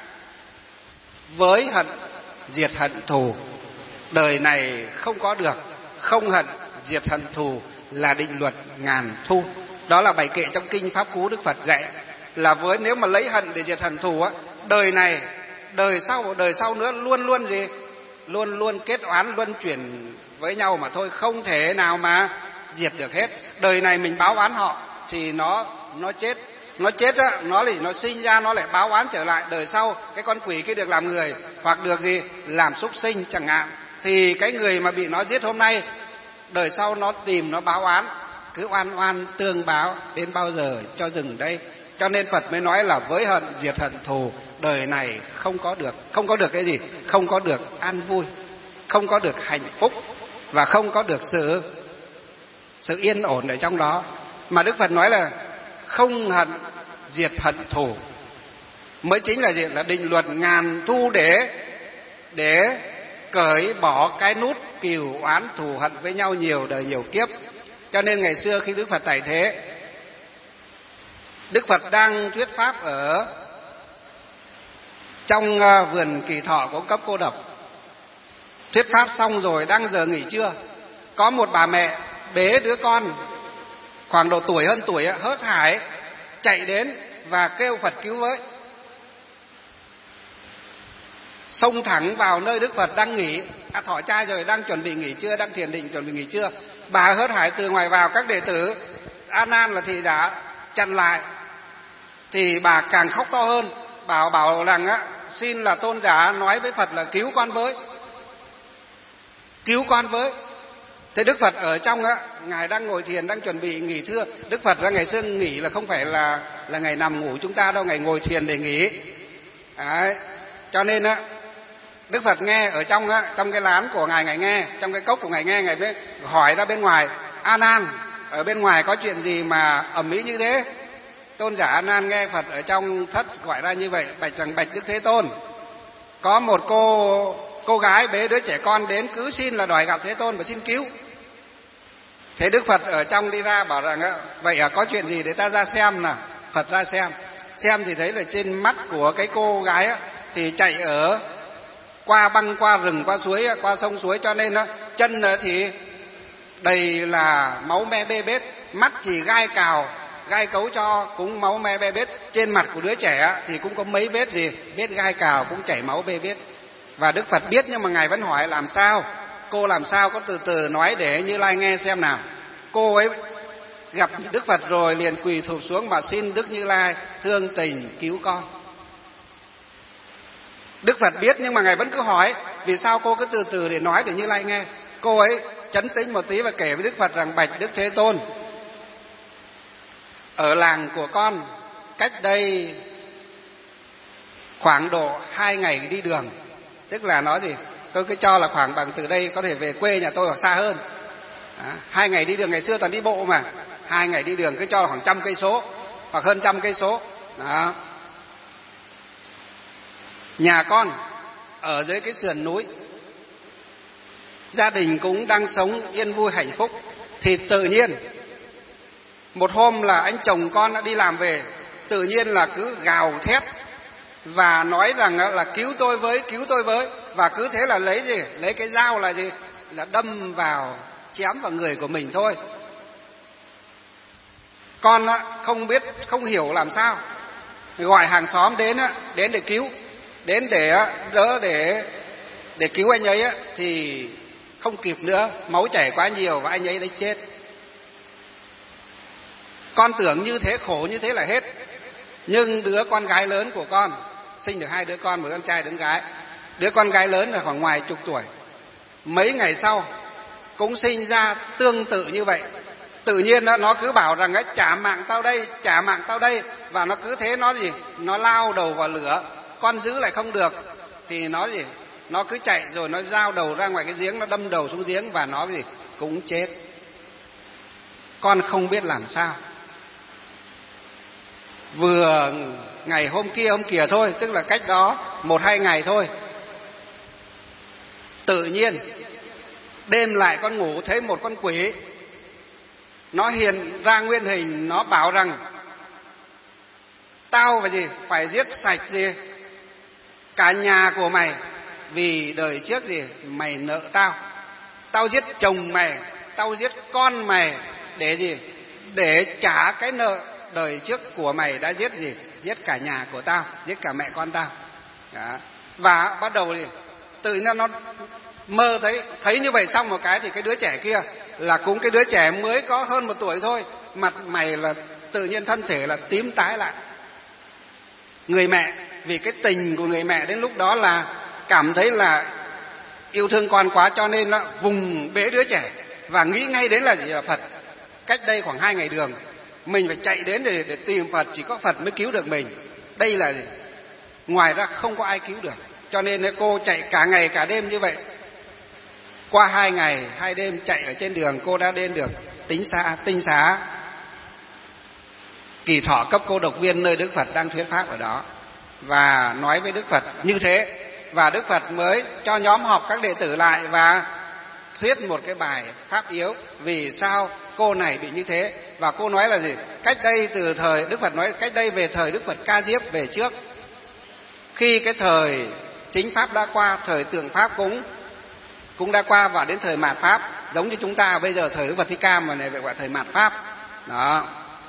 với hận diệt hận thù, đời này không có được, không hận diệt hận thù là định luật ngàn thu. Đó là bài kệ trong kinh Pháp Cú Đức Phật dạy là với nếu mà lấy hận để diệt hận thù á, đời này, đời sau nữa luôn luôn gì? Luôn luôn kết oán luân chuyển với nhau mà thôi, không thể nào mà diệt được hết. Đời này mình báo oán họ thì nó chết á, nó sinh ra nó lại báo oán trở lại. Đời sau cái con quỷ kia được làm người hoặc được gì? Làm súc sinh chẳng hạn, thì cái người mà bị nó giết hôm nay, đời sau nó tìm nó báo oán, cứ oan oan tương báo đến bao giờ cho dừng đây. Cho nên Phật mới nói là với hận diệt hận thù, đời này không có được cái gì? Không có được an vui, không có được hạnh phúc và không có được sự yên ổn ở trong đó. Mà Đức Phật nói là không hận diệt hận thù mới chính là gì? Là định luật ngàn thu để cởi bỏ cái nút cừu oán thù hận với nhau nhiều đời nhiều kiếp. Cho nên ngày xưa khi Đức Phật tại thế, Đức Phật đang thuyết pháp ở trong vườn Kỳ Thọ của ông Cấp Cô Độc. Thuyết pháp xong rồi đang giờ nghỉ trưa, có một bà mẹ bế đứa con khoảng độ tuổi hơn tuổi hớt hải chạy đến và kêu Phật cứu với. Xông thẳng vào nơi Đức Phật đang nghỉ, thọ trai rồi, đang chuẩn bị nghỉ trưa, đang thiền định chuẩn bị nghỉ trưa. Bà hớt hải từ ngoài vào, các đệ tử A Nan là thì đã chặn lại. Thì bà càng khóc to hơn, bảo rằng xin là tôn giả nói với Phật là cứu con với, cứu con với. Thế Đức Phật ở trong ngài đang ngồi thiền, đang chuẩn bị nghỉ trưa. Đức Phật ngày xưa nghỉ là không phải là ngày nằm ngủ chúng ta đâu, ngày ngồi thiền để nghỉ. Đấy. Cho nên Đức Phật nghe ở trong cái lán của ngài nghe, trong cái cốc của ngài mới hỏi ra bên ngoài: A Nan, ở bên ngoài có chuyện gì mà ầm ĩ như thế? Tôn giả A Nan nghe Phật ở trong thất gọi ra như vậy, bạch rằng: bạch Đức Thế Tôn, có một cô gái bế đứa trẻ con đến, cứ xin là đòi gặp Thế Tôn và xin cứu. Thế Đức Phật ở trong đi ra bảo rằng: vậy có chuyện gì để ta ra xem nào. Phật ra xem thì thấy là trên mắt của cái cô gái thì chạy ở băng qua rừng, qua suối, qua sông suối, cho nên chân thì đầy là máu me bê bết, mắt thì gai cào gai cấu cho cũng máu me bê bết. Trên mặt của đứa trẻ thì cũng có mấy vết vết gai cào, cũng chảy máu bê bết. Và Đức Phật biết, nhưng mà ngài vẫn hỏi làm sao, cô làm sao, có từ từ nói để Như Lai nghe xem nào. Cô ấy gặp Đức Phật rồi liền quỳ thụp xuống mà xin Đức Như Lai thương tình cứu con. Đức Phật biết, nhưng mà ngài vẫn cứ hỏi vì sao cô cứ từ từ để nói để Như Lai nghe. Cô ấy trấn tĩnh một tí và kể với Đức Phật rằng: bạch Đức Thế Tôn, ở làng của con cách đây khoảng độ 2 ngày đi đường. Tức là nói gì, tôi cứ cho là khoảng bằng từ đây có thể về quê nhà tôi hoặc xa hơn. 2 ngày đi đường, ngày xưa toàn đi bộ mà. 2 ngày đi đường cứ cho là khoảng 100 cây số hoặc hơn 100 cây số. Đó. Nhà con ở dưới cái sườn núi, gia đình cũng đang sống yên vui hạnh phúc. Thì tự nhiên một hôm là anh chồng con đã đi làm về, tự nhiên là cứ gào thét và nói rằng là cứu tôi với, và cứ thế là lấy gì, lấy cái dao là gì, là đâm vào, chém vào người của mình thôi. Con không biết, không hiểu làm sao, gọi hàng xóm đến để cứu, đến để đỡ, để cứu anh ấy thì không kịp nữa, máu chảy quá nhiều và anh ấy đã chết. Con tưởng như thế, khổ như thế là hết. Nhưng đứa con gái lớn của con, sinh được 2 đứa con, một đứa con trai, đứa con gái. Đứa con gái lớn là khoảng ngoài chục tuổi, mấy ngày sau cũng sinh ra tương tự như vậy. Tự nhiên nó cứ bảo rằng trả mạng tao đây, trả mạng tao đây, và nó cứ thế nó gì, nó lao đầu vào lửa. Con giữ lại không được thì nó gì, nó cứ chạy rồi nó giao đầu ra ngoài cái giếng, nó đâm đầu xuống giếng và nó gì cũng chết. Con không biết làm sao. Vừa ngày hôm kia thôi, tức là cách đó 1-2 ngày thôi, tự nhiên đêm lại con ngủ thấy một con quỷ nó hiện ra nguyên hình, nó bảo rằng tao phải giết sạch cả nhà của mày, vì đời trước mày nợ tao. Tao giết chồng mày, tao giết con mày để để trả cái nợ đời trước của mày đã giết cả nhà của tao, giết cả mẹ con tao. Đó. Và bắt đầu tự nhiên nó mơ thấy như vậy, xong một cái thì cái đứa trẻ kia là cũng cái đứa trẻ mới có hơn 1 tuổi thôi, mặt mày là tự nhiên thân thể là tím tái lại. Người mẹ, vì cái tình của người mẹ đến lúc đó là cảm thấy là yêu thương con quá, cho nên là vùng bế đứa trẻ và nghĩ ngay đến là là Phật. Cách đây khoảng 2 ngày đường, mình phải chạy đến để tìm Phật, chỉ có Phật mới cứu được mình. Đây là ngoài ra không có ai cứu được. Cho nên cô chạy cả ngày cả đêm như vậy. Qua 2 ngày 2 đêm chạy ở trên đường, cô đã đến được Tinh Xá, Kỳ Thọ cấp cô độc viên, nơi Đức Phật đang thuyết pháp ở đó, và nói với Đức Phật như thế. Và Đức Phật mới cho nhóm họp các đệ tử lại và thuyết một cái bài pháp yếu vì sao cô này bị như thế. Và cô nói là gì? Cách đây từ thời Đức Phật nói, cách đây về thời Đức Phật Ca Diếp về trước, khi cái thời chính pháp đã qua, thời tượng pháp cũng đã qua, và đến thời mạt pháp, giống như chúng ta bây giờ thời Đức Phật Thích Ca mà này gọi thời mạt pháp. Đó.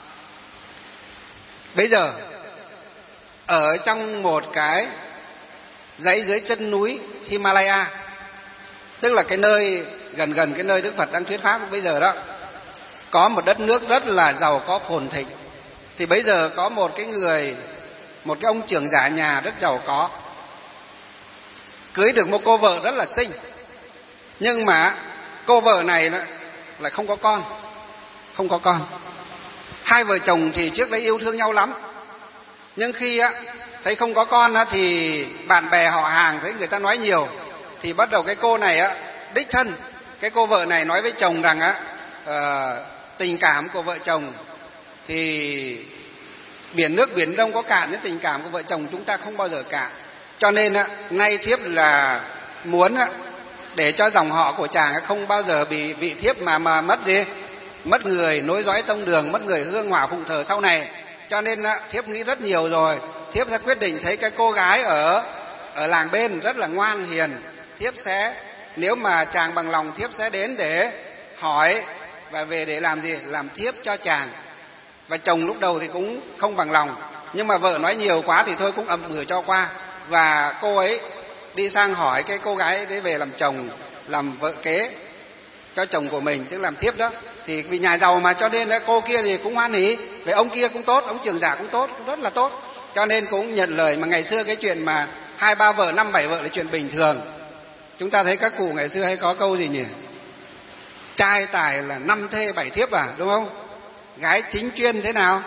Bây giờ ở trong một cái dãy dưới chân núi Himalaya, tức là cái nơi gần cái nơi Đức Phật đang thuyết pháp bây giờ đó, có một đất nước rất là giàu có phồn thịnh. Thì bây giờ có một cái ông trưởng giả nhà rất giàu có, cưới được một cô vợ rất là xinh, nhưng mà cô vợ này lại không có con. Hai vợ chồng thì trước đấy yêu thương nhau lắm, nhưng khi thấy không có con thì bạn bè họ hàng thấy người ta nói nhiều, thì bắt đầu cái cô này đích thân, cái cô vợ này nói với chồng rằng tình cảm của vợ chồng thì biển nước biển Đông có cạn, nhưng tình cảm của vợ chồng chúng ta không bao giờ cạn. Cho nên nay thiếp là muốn để cho dòng họ của chàng không bao giờ bị vị thiếp mà mất người nối dõi tông đường, mất người hương hỏa phụng thờ sau này. Cho nên thiếp nghĩ rất nhiều rồi, thiếp sẽ quyết định, thấy cái cô gái ở làng bên rất là ngoan hiền, thiếp sẽ, nếu mà chàng bằng lòng, thiếp sẽ đến để hỏi và về để làm làm thiếp cho chàng. Và chồng lúc đầu thì cũng không bằng lòng, nhưng mà vợ nói nhiều quá thì thôi cũng ậm ừ cho qua. Và cô ấy đi sang hỏi cái cô gái đấy về làm chồng, làm vợ kế cho chồng của mình, tức làm thiếp đó. Thì vì nhà giàu mà, cho nên cô kia thì cũng hoan hỉ, về ông kia cũng tốt, ông trưởng giả cũng tốt, cũng rất là tốt, cho nên cũng nhận lời. Mà ngày xưa cái chuyện mà 2-3 vợ 5-7 vợ là chuyện bình thường. Chúng ta thấy các cụ ngày xưa hay có câu gì nhỉ? Trai tài là 5 thê 7 thiếp đúng không? Gái chính chuyên thế nào?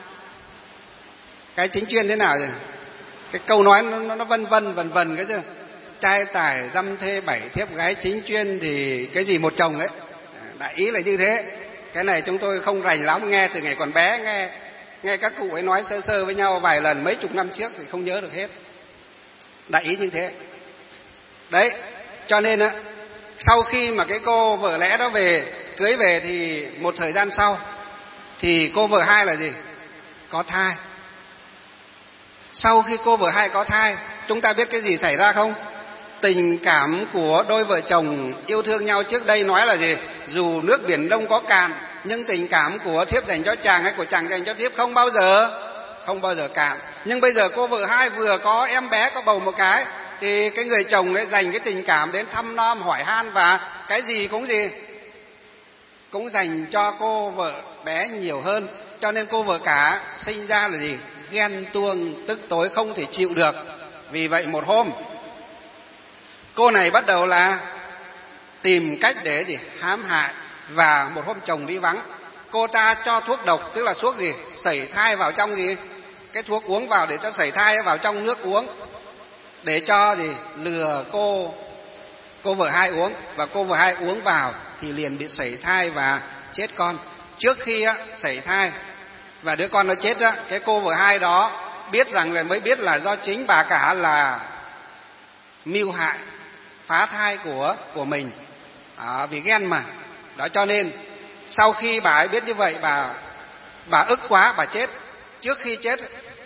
Cái chính chuyên thế nào nhỉ? Cái câu nói nó vân vân cái chứ. Trai tài dăm thê 7 thiếp, gái chính chuyên thì cái gì một chồng ấy. Đại ý là như thế. Cái này chúng tôi không rành lắm, nghe từ ngày còn bé, nghe các cụ ấy nói sơ sơ với nhau vài lần mấy chục năm trước thì không nhớ được hết. Đại ý như thế. Đấy, cho nên sau khi mà cái cô vợ lẽ đó cưới về thì một thời gian sau thì cô vợ hai là gì? Có thai. Sau khi cô vợ hai có thai, chúng ta biết cái gì xảy ra không? Tình cảm của đôi vợ chồng yêu thương nhau trước đây nói là gì? Dù nước biển Đông có cạn, nhưng tình cảm của thiếp dành cho chàng hay của chàng dành cho thiếp không bao giờ cạn. Nhưng bây giờ cô vợ hai vừa có em bé, có bầu một cái, thì cái người chồng ấy dành cái tình cảm đến thăm nom hỏi han, và cái gì cũng dành cho cô vợ bé nhiều hơn. Cho nên cô vợ cả sinh ra là gì? Ghen tuông tức tối không thể chịu được. Vì vậy một hôm cô này bắt đầu là tìm cách để gì? Hãm hại. Và một hôm chồng đi vắng, cô ta cho thuốc độc, tức là thuốc gì? Sẩy thai vào trong gì? Cái thuốc uống vào để cho sẩy thai vào trong nước uống, để cho gì? Lừa cô vợ hai uống. Và cô vợ hai uống vào thì liền bị sẩy thai và chết con. Trước khi sẩy thai và đứa con nó chết á, cái cô vợ hai đó biết rằng là mới biết là do chính bà cả là mưu hại phá thai của mình, vì ghen mà. Đó, cho nên sau khi bà ấy biết như vậy, bà ức quá, bà chết. Trước khi chết,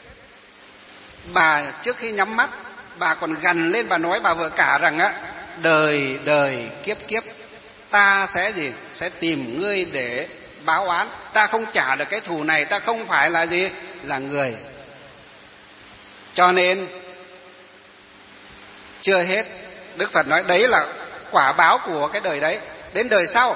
trước khi nhắm mắt, bà còn gằn lên, bà nói bà vợ cả rằng á: đời đời kiếp kiếp ta sẽ gì? Sẽ tìm ngươi để báo oán. Ta không trả được cái thù này, ta không phải là gì? Là người. Cho nên chưa hết, Đức Phật nói đấy là quả báo của cái đời đấy. Đến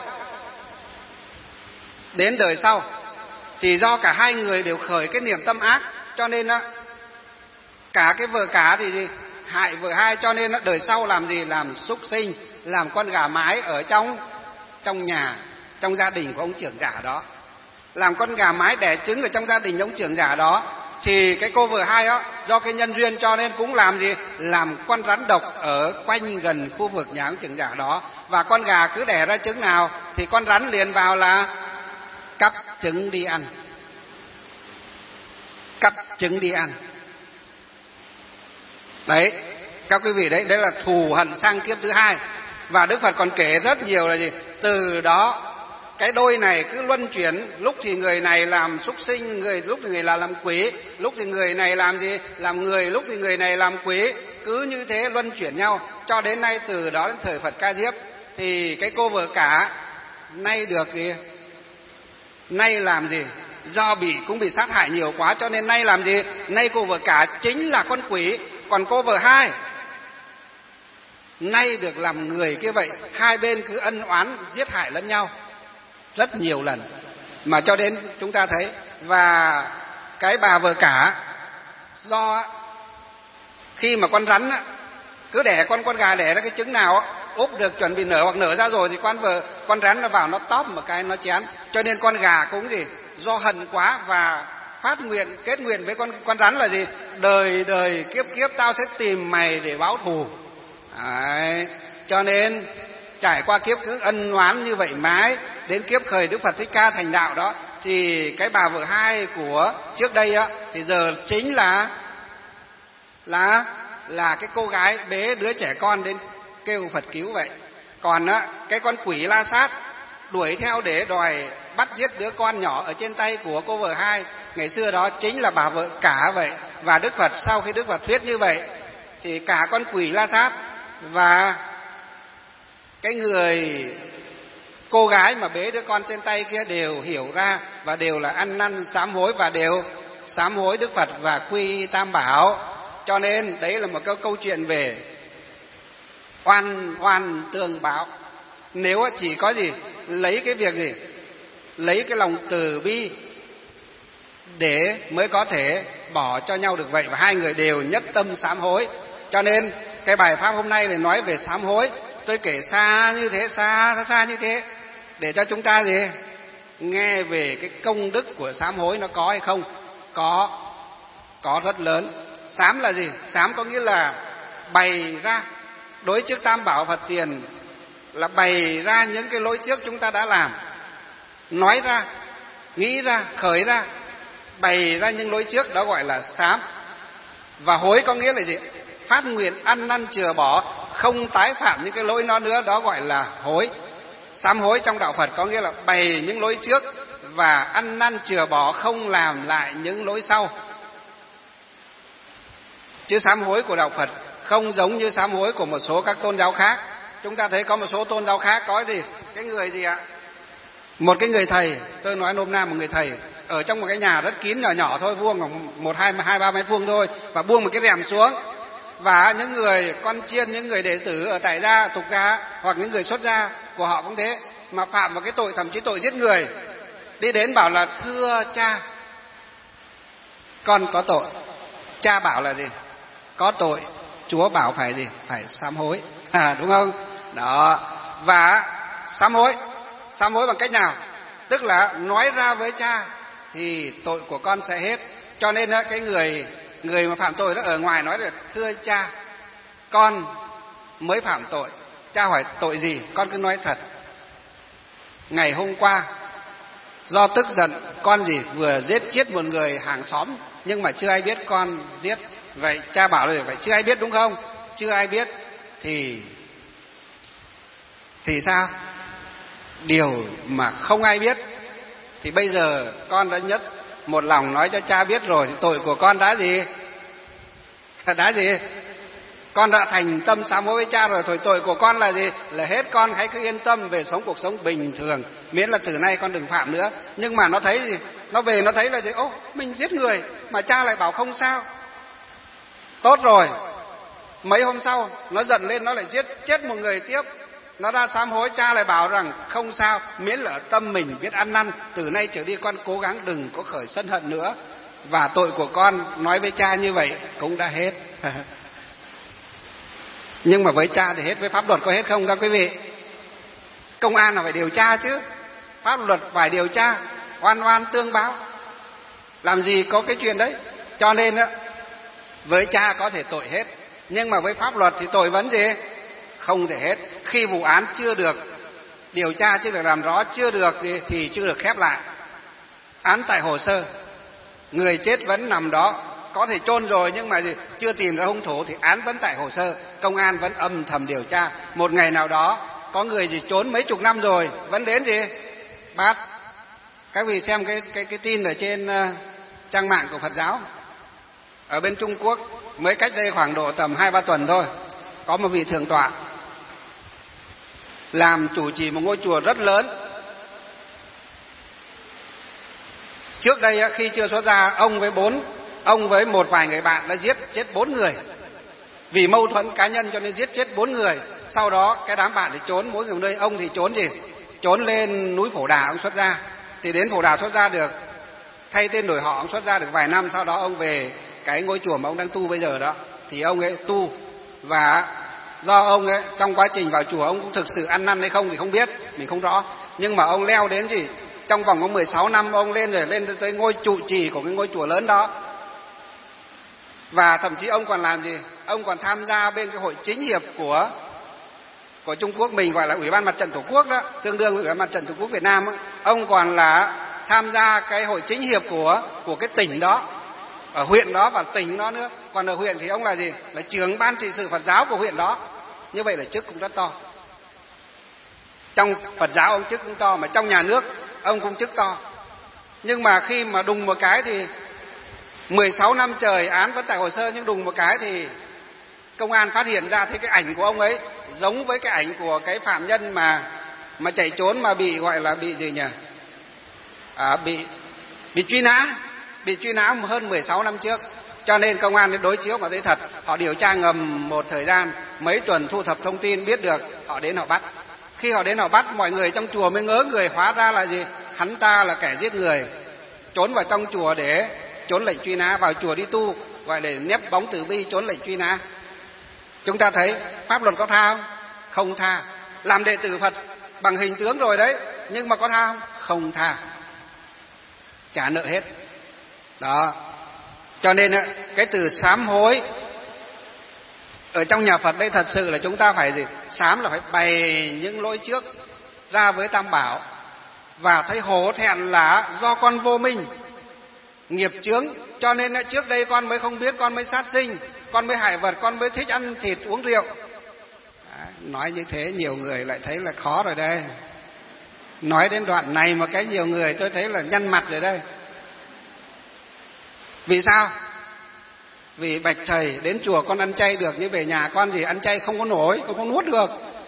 đời sau thì do cả hai người đều khởi cái niệm tâm ác, cho nên cả cái vợ cả thì gì? Hại vợ hai, cho nên đời sau làm gì? Làm súc sinh, làm con gà mái ở trong nhà, trong gia đình của ông trưởng giả đó. Làm con gà mái đẻ trứng ở trong gia đình ông trưởng giả đó. Thì cái cô vợ hai đó, do cái nhân duyên cho nên cũng làm gì? Làm con rắn độc ở quanh gần khu vực nhà ông trưởng giả đó. Và con gà cứ đẻ ra trứng nào thì con rắn liền vào là cắp trứng đi ăn. Cắp trứng đi ăn. Đấy, các quý vị, đấy là thù hận sang kiếp thứ hai. Và Đức Phật còn kể rất nhiều là gì? Từ đó cái đôi này cứ luân chuyển, lúc thì người này làm súc sinh, lúc thì người là làm quỷ, lúc thì người này làm gì? Làm người, lúc thì người này làm quỷ, cứ như thế luân chuyển nhau cho đến nay. Từ đó đến thời Phật Ca Diếp thì cái cô vợ cả nay được gì? Nay làm gì? Do cũng bị sát hại nhiều quá, cho nên nay làm gì? Nay cô vợ cả chính là con quỷ, còn cô vợ hai nay được làm người kia. Vậy hai bên cứ ân oán giết hại lẫn nhau rất nhiều lần, mà cho đến chúng ta thấy. Và cái bà vợ cả, do khi mà con rắn cứ đẻ con gà đẻ ra cái trứng nào úp được chuẩn bị nở hoặc nở ra rồi thì con rắn nó vào nó tóp một cái nó chén. Cho nên con gà cũng gì? Do hận quá và kết nguyện với con rắn là gì? Đời đời kiếp kiếp tao sẽ tìm mày để báo thù. Đấy. Cho nên trải qua kiếp cứ ân oán như vậy mãi, đến kiếp khởi Đức Phật Thích Ca thành đạo đó, thì cái bà vợ hai của trước đây thì giờ chính là cái cô gái bế đứa trẻ con đến kêu Phật cứu vậy. Còn cái con quỷ La Sát đuổi theo để đòi bắt giết đứa con nhỏ ở trên tay của cô vợ hai ngày xưa đó chính là bà vợ cả vậy. Và Đức Phật sau khi Đức Phật thuyết như vậy thì cả con quỷ La Sát và cái người cô gái mà bế đứa con trên tay kia đều hiểu ra và đều là ăn năn sám hối, và đều sám hối Đức Phật và quy Tam Bảo. Cho nên đấy là một câu chuyện về oan tương báo. Nếu chỉ có gì? Lấy cái việc gì? Lấy cái lòng từ bi để mới có thể bỏ cho nhau được vậy. Và hai người đều nhất tâm sám hối. Cho nên cái bài pháp hôm nay là nói về sám hối. Tôi kể xa như thế, xa như thế, để cho chúng ta gì? Nghe về cái công đức của sám hối nó có hay không? Có rất lớn. Sám là gì? Sám có nghĩa là bày ra đối trước Tam Bảo Phật tiền, là bày ra những cái lỗi trước chúng ta đã làm, nói ra, nghĩ ra, khởi ra, bày ra những lỗi trước, đó gọi là sám. Và hối có nghĩa là gì? Phát nguyện ăn năn chừa bỏ, không tái phạm những cái lỗi đó nữa, đó gọi là hối. Sám hối trong đạo Phật có nghĩa là bày những lỗi trước và ăn năn chừa bỏ, không làm lại những lỗi sau. Chứ sám hối của đạo Phật không giống như sám hối của một số các tôn giáo khác. Chúng ta thấy có một số tôn giáo khác có gì? Cái người gì ạ? Một cái người thầy, tôi nói nôm na một người thầy, ở trong một cái nhà rất kín nhỏ nhỏ thôi, vuông khoảng 1-2-3 mét vuông thôi, và buông một cái rèm xuống. Và những người con chiên, những người đệ tử ở tại gia, tục gia hoặc những người xuất gia của họ cũng thế, mà phạm vào cái tội, thậm chí tội giết người, đi đến bảo là thưa cha, con có tội. Cha bảo là gì? Có tội. Chúa bảo phải gì? Phải sám hối, đúng không? Đó. Và sám hối bằng cách nào? Tức là nói ra với cha thì tội của con sẽ hết. Cho nên cái người mà phạm tội đó ở ngoài nói là thưa cha, con mới phạm tội. Cha hỏi tội gì? Con cứ nói thật. Ngày hôm qua do tức giận con gì vừa giết chết một người hàng xóm, nhưng mà chưa ai biết con giết. Vậy cha bảo là vậy, chưa ai biết đúng không? Chưa ai biết thì sao? Điều mà không ai biết thì bây giờ con đã nhất một lòng nói cho cha biết rồi, thì tội của con đã gì? Đã gì? Con đã thành tâm sám hối với cha rồi, thôi tội của con là gì? Là hết. Con hãy cứ yên tâm về sống cuộc sống bình thường, miễn là từ nay con đừng phạm nữa. Nhưng mà nó thấy gì? Nó về nó thấy là gì? Ô, mình giết người mà cha lại bảo không sao. Tốt rồi, mấy hôm sau nó giận lên, nó lại giết chết một người tiếp. Nó ra sám hối, cha lại bảo rằng không sao, miễn là tâm mình biết ăn năn, từ nay trở đi con cố gắng đừng có khởi sân hận nữa. Và tội của con nói với cha như vậy cũng đã hết. Nhưng mà với cha thì hết, với pháp luật có hết không các quý vị? Công an là phải điều tra chứ, pháp luật phải điều tra, oan oan tương báo, làm gì có cái chuyện đấy. Cho nên á, với cha có thể tội hết, nhưng mà với pháp luật thì tội vẫn gì? Không thể hết. Khi vụ án chưa được điều tra, chưa được làm rõ, chưa được gì thì chưa được khép lại. Án tại hồ sơ, người chết vẫn nằm đó, có thể chôn rồi nhưng mà gì? Chưa tìm ra hung thủ thì án vẫn tại hồ sơ, công an vẫn âm thầm điều tra. Một ngày nào đó có người gì trốn mấy chục năm rồi vẫn đến gì? Bắt. Các vị xem cái tin ở trên trang mạng của Phật giáo. Ở bên Trung Quốc mới cách đây khoảng độ tầm 2-3 tuần thôi, có một vị thượng tọa làm chủ trì một ngôi chùa rất lớn. Trước đây khi chưa xuất gia, ông với một vài người bạn đã giết chết 4 người. Vì mâu thuẫn cá nhân cho nên giết chết 4 người. Sau đó cái đám bạn thì trốn mỗi người một nơi. Ông thì trốn gì? Trốn lên núi Phổ Đà ông xuất gia. Thì đến Phổ Đà xuất gia được, thay tên đổi họ, ông xuất gia được vài năm. Sau đó ông về cái ngôi chùa mà ông đang tu bây giờ đó, thì ông ấy tu. Và do ông ấy trong quá trình vào chùa ông cũng thực sự ăn năn hay không thì không biết, mình không rõ. Nhưng mà ông leo đến gì? Trong vòng có 16 năm ông lên tới ngôi trụ trì của cái ngôi chùa lớn đó. Và thậm chí ông còn làm gì? Ông còn tham gia bên cái hội chính hiệp của Trung Quốc mình, gọi là Ủy ban Mặt trận Tổ quốc đó, tương đương với Ủy ban Mặt trận Tổ quốc Việt Nam đó. Ông còn là tham gia cái hội chính hiệp của cái tỉnh đó, ở huyện đó và tỉnh đó nữa. Còn ở huyện thì ông là gì? Là trưởng ban trị sự Phật giáo của huyện đó. Như vậy là chức cũng rất to. Trong Phật giáo ông chức cũng to, mà trong nhà nước ông cũng chức to. Nhưng mà khi mà đùng một cái thì 16 năm trời án vẫn tại hồ sơ, nhưng đùng một cái thì công an phát hiện ra thấy cái ảnh của ông ấy giống với cái ảnh của cái phạm nhân mà chạy trốn, mà bị gọi là bị gì nhỉ? Bị truy nã hơn 16 năm trước. Cho nên công an đến đối chiếu mà thấy thật. Họ điều tra ngầm một thời gian, mấy tuần thu thập thông tin biết được, họ đến họ bắt. Khi họ đến họ bắt, mọi người trong chùa mới ngớ người, hóa ra là gì? Hắn ta là kẻ giết người, trốn vào trong chùa để trốn lệnh truy nã, vào chùa đi tu, gọi để nép bóng từ bi, trốn lệnh truy nã. Chúng ta thấy pháp luật có tha không? Không tha. Làm đệ tử Phật bằng hình tướng rồi đấy, nhưng mà có tha không? Không tha. Trả nợ hết. Đó. Cho nên cái từ sám hối ở trong nhà Phật đây thật sự là chúng ta phải gì? Sám là phải bày những lỗi trước ra với Tam Bảo, và thấy hổ thẹn là do con vô minh, nghiệp chướng, cho nên trước đây con mới không biết, con mới sát sinh, con mới hại vật, con mới thích ăn thịt uống rượu. Nói như thế nhiều người lại thấy là khó rồi đây. Nói đến đoạn này mà cái nhiều người tôi thấy là nhăn mặt rồi đây. Vì sao? Vì bạch thầy, đến chùa con ăn chay được, nhưng về nhà con gì ăn chay không có nổi, không có nuốt được.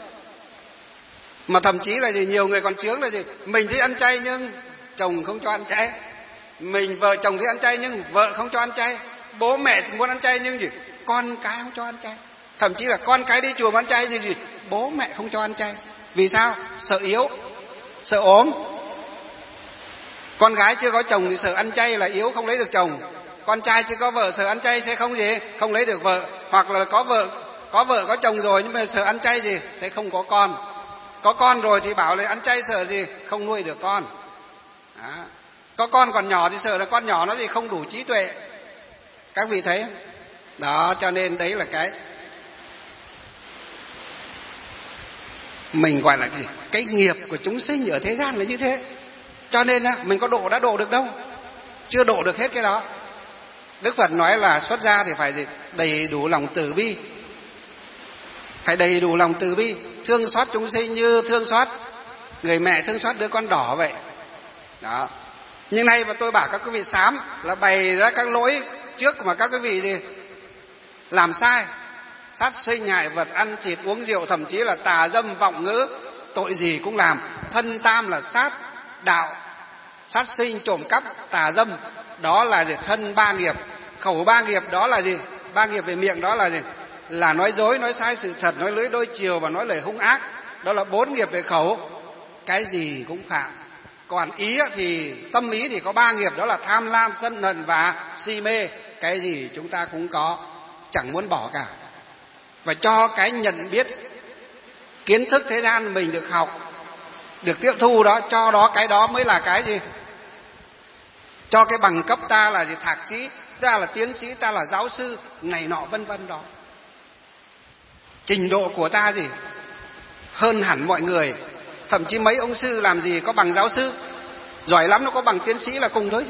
Mà thậm chí là gì, nhiều người còn chướng là gì, mình thích ăn chay nhưng chồng không cho ăn chay, mình vợ chồng thích ăn chay nhưng vợ không cho ăn chay, bố mẹ muốn ăn chay nhưng gì, con cái không cho ăn chay. Thậm chí là con cái đi chùa mà ăn chay thì gì, bố mẹ không cho ăn chay. Vì sao? Sợ yếu, sợ ốm. Con gái chưa có chồng thì sợ ăn chay là yếu, không lấy được chồng. Con trai chưa có vợ sợ ăn chay sẽ không gì, không lấy được vợ. Hoặc là có vợ có chồng rồi nhưng mà sợ ăn chay gì, sẽ không có con. Có con rồi thì bảo là ăn chay sợ gì, không nuôi được con. Đó. Có con còn nhỏ thì sợ là con nhỏ nó gì không đủ trí tuệ. Các vị thấy không? Đó, cho nên đấy là mình gọi là cái nghiệp của chúng sinh ở thế gian là như thế. Cho nên mình có đã độ được đâu, chưa độ được hết cái đó. Đức Phật nói là xuất gia thì phải gì, đầy đủ lòng từ bi, phải đầy đủ lòng từ bi, thương xót chúng sinh như thương xót người mẹ thương xót đứa con đỏ vậy. Đó. Nhưng nay mà tôi bảo các quý vị sám là bày ra các lỗi trước mà các quý vị gì làm sai, sát sinh, hại vật, ăn thịt, uống rượu, thậm chí là tà dâm, vọng ngữ, tội gì cũng làm. Thân tam là sát đạo, sát sinh, trộm cắp, tà dâm, đó là gì? Thân ba nghiệp. Khẩu ba nghiệp đó là gì? Ba nghiệp về miệng đó là gì? Là nói dối, nói sai sự thật, nói lưỡi đôi chiều và nói lời hung ác. Đó là 4 nghiệp về khẩu, cái gì cũng phạm. Còn ý thì tâm ý thì có 3 nghiệp, đó là tham lam, sân hận và si mê. Cái gì chúng ta cũng có, chẳng muốn bỏ cả. Và cho cái nhận biết kiến thức thế gian mình được học, được tiếp thu đó, cho đó cái đó mới là cái gì? Cho cái bằng cấp ta là gì? Thạc sĩ, ta là tiến sĩ, ta là giáo sư, này nọ vân vân đó. Trình độ của ta gì? Hơn hẳn mọi người. Thậm chí mấy ông sư làm gì có bằng giáo sư, giỏi lắm nó có bằng tiến sĩ là cùng thôi chứ.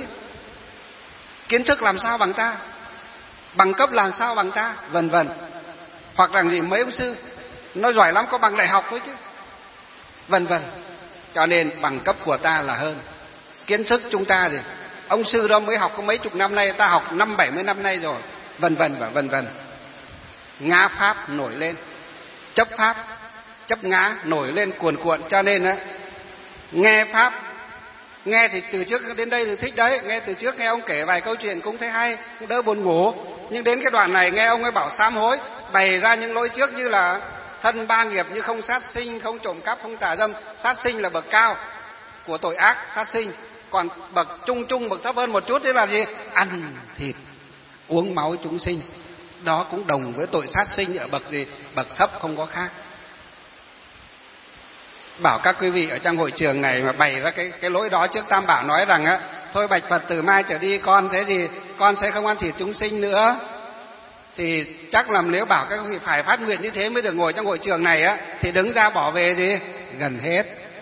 Kiến thức làm sao bằng ta, bằng cấp làm sao bằng ta, vân vân. Hoặc rằng gì, mấy ông sư nó giỏi lắm có bằng đại học thôi chứ, vân vân. Cho nên bằng cấp của ta là hơn. Kiến thức chúng ta thì ông sư đó mới học có mấy chục năm nay, ta học 50-70 năm nay rồi, vân vân và vân vân. Ngã pháp nổi lên, chấp pháp, chấp ngã nổi lên cuồn cuộn. Cho nên á, nghe pháp, nghe thì từ trước đến đây thì thích đấy, nghe từ trước nghe ông kể vài câu chuyện cũng thấy hay, cũng đỡ buồn ngủ. Nhưng đến cái đoạn này nghe ông ấy bảo sám hối, bày ra những lỗi trước như là thân ba nghiệp, như không sát sinh, không trộm cắp, không tà dâm. Sát sinh là bậc cao của tội ác, sát sinh. Còn bậc trung, bậc thấp hơn một chút thế là gì? Ăn thịt, uống máu chúng sinh. Đó cũng đồng với tội sát sinh ở bậc gì? Bậc thấp, không có khác. Bảo các quý vị ở trong hội trường này mà bày ra cái lỗi đó trước Tam Bảo, nói rằng á, thôi bạch Phật từ mai trở đi con sẽ gì? Con sẽ không ăn thịt chúng sinh nữa. Thì chắc là nếu bảo các quý vị phải phát nguyện như thế mới được ngồi trong hội trường này á, thì đứng ra bỏ về gì? Gần hết.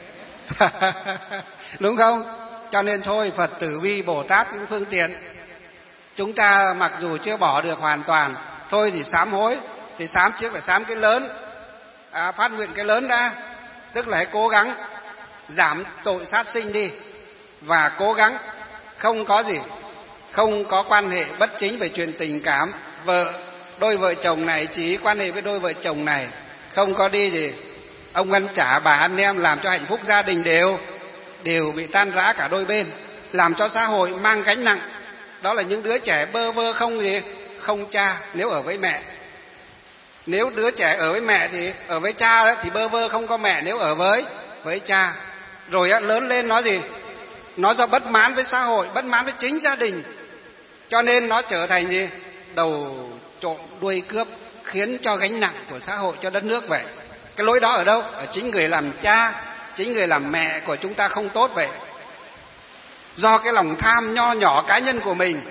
Đúng không? Cho nên thôi, Phật tử vi, Bồ Tát những phương tiện. Chúng ta mặc dù chưa bỏ được hoàn toàn, thôi thì sám hối. Thì sám trước phải sám cái lớn, phát nguyện cái lớn đã. Tức là hãy cố gắng giảm tội sát sinh đi, và cố gắng không có gì, không có quan hệ bất chính về chuyện tình cảm. Đôi vợ chồng này chỉ quan hệ với đôi vợ chồng này, không có đi gì ông ăn chả bà anh em, làm cho hạnh phúc gia đình đều bị tan rã cả đôi bên, làm cho xã hội mang gánh nặng. Đó là những đứa trẻ bơ vơ không cha nếu ở với mẹ. Nếu đứa trẻ ở với mẹ thì ở với cha thì bơ vơ không có mẹ nếu ở với cha. Rồi lớn lên nó gì? Nó do bất mãn với xã hội, bất mãn với chính gia đình, cho nên nó trở thành gì? Đầu trộm đuôi cướp, khiến cho gánh nặng của xã hội, cho đất nước vậy. Cái lỗi đó ở đâu? Ở chính người làm cha, chính người làm mẹ của chúng ta không tốt vậy. Do cái lòng tham nho nhỏ cá nhân của mình.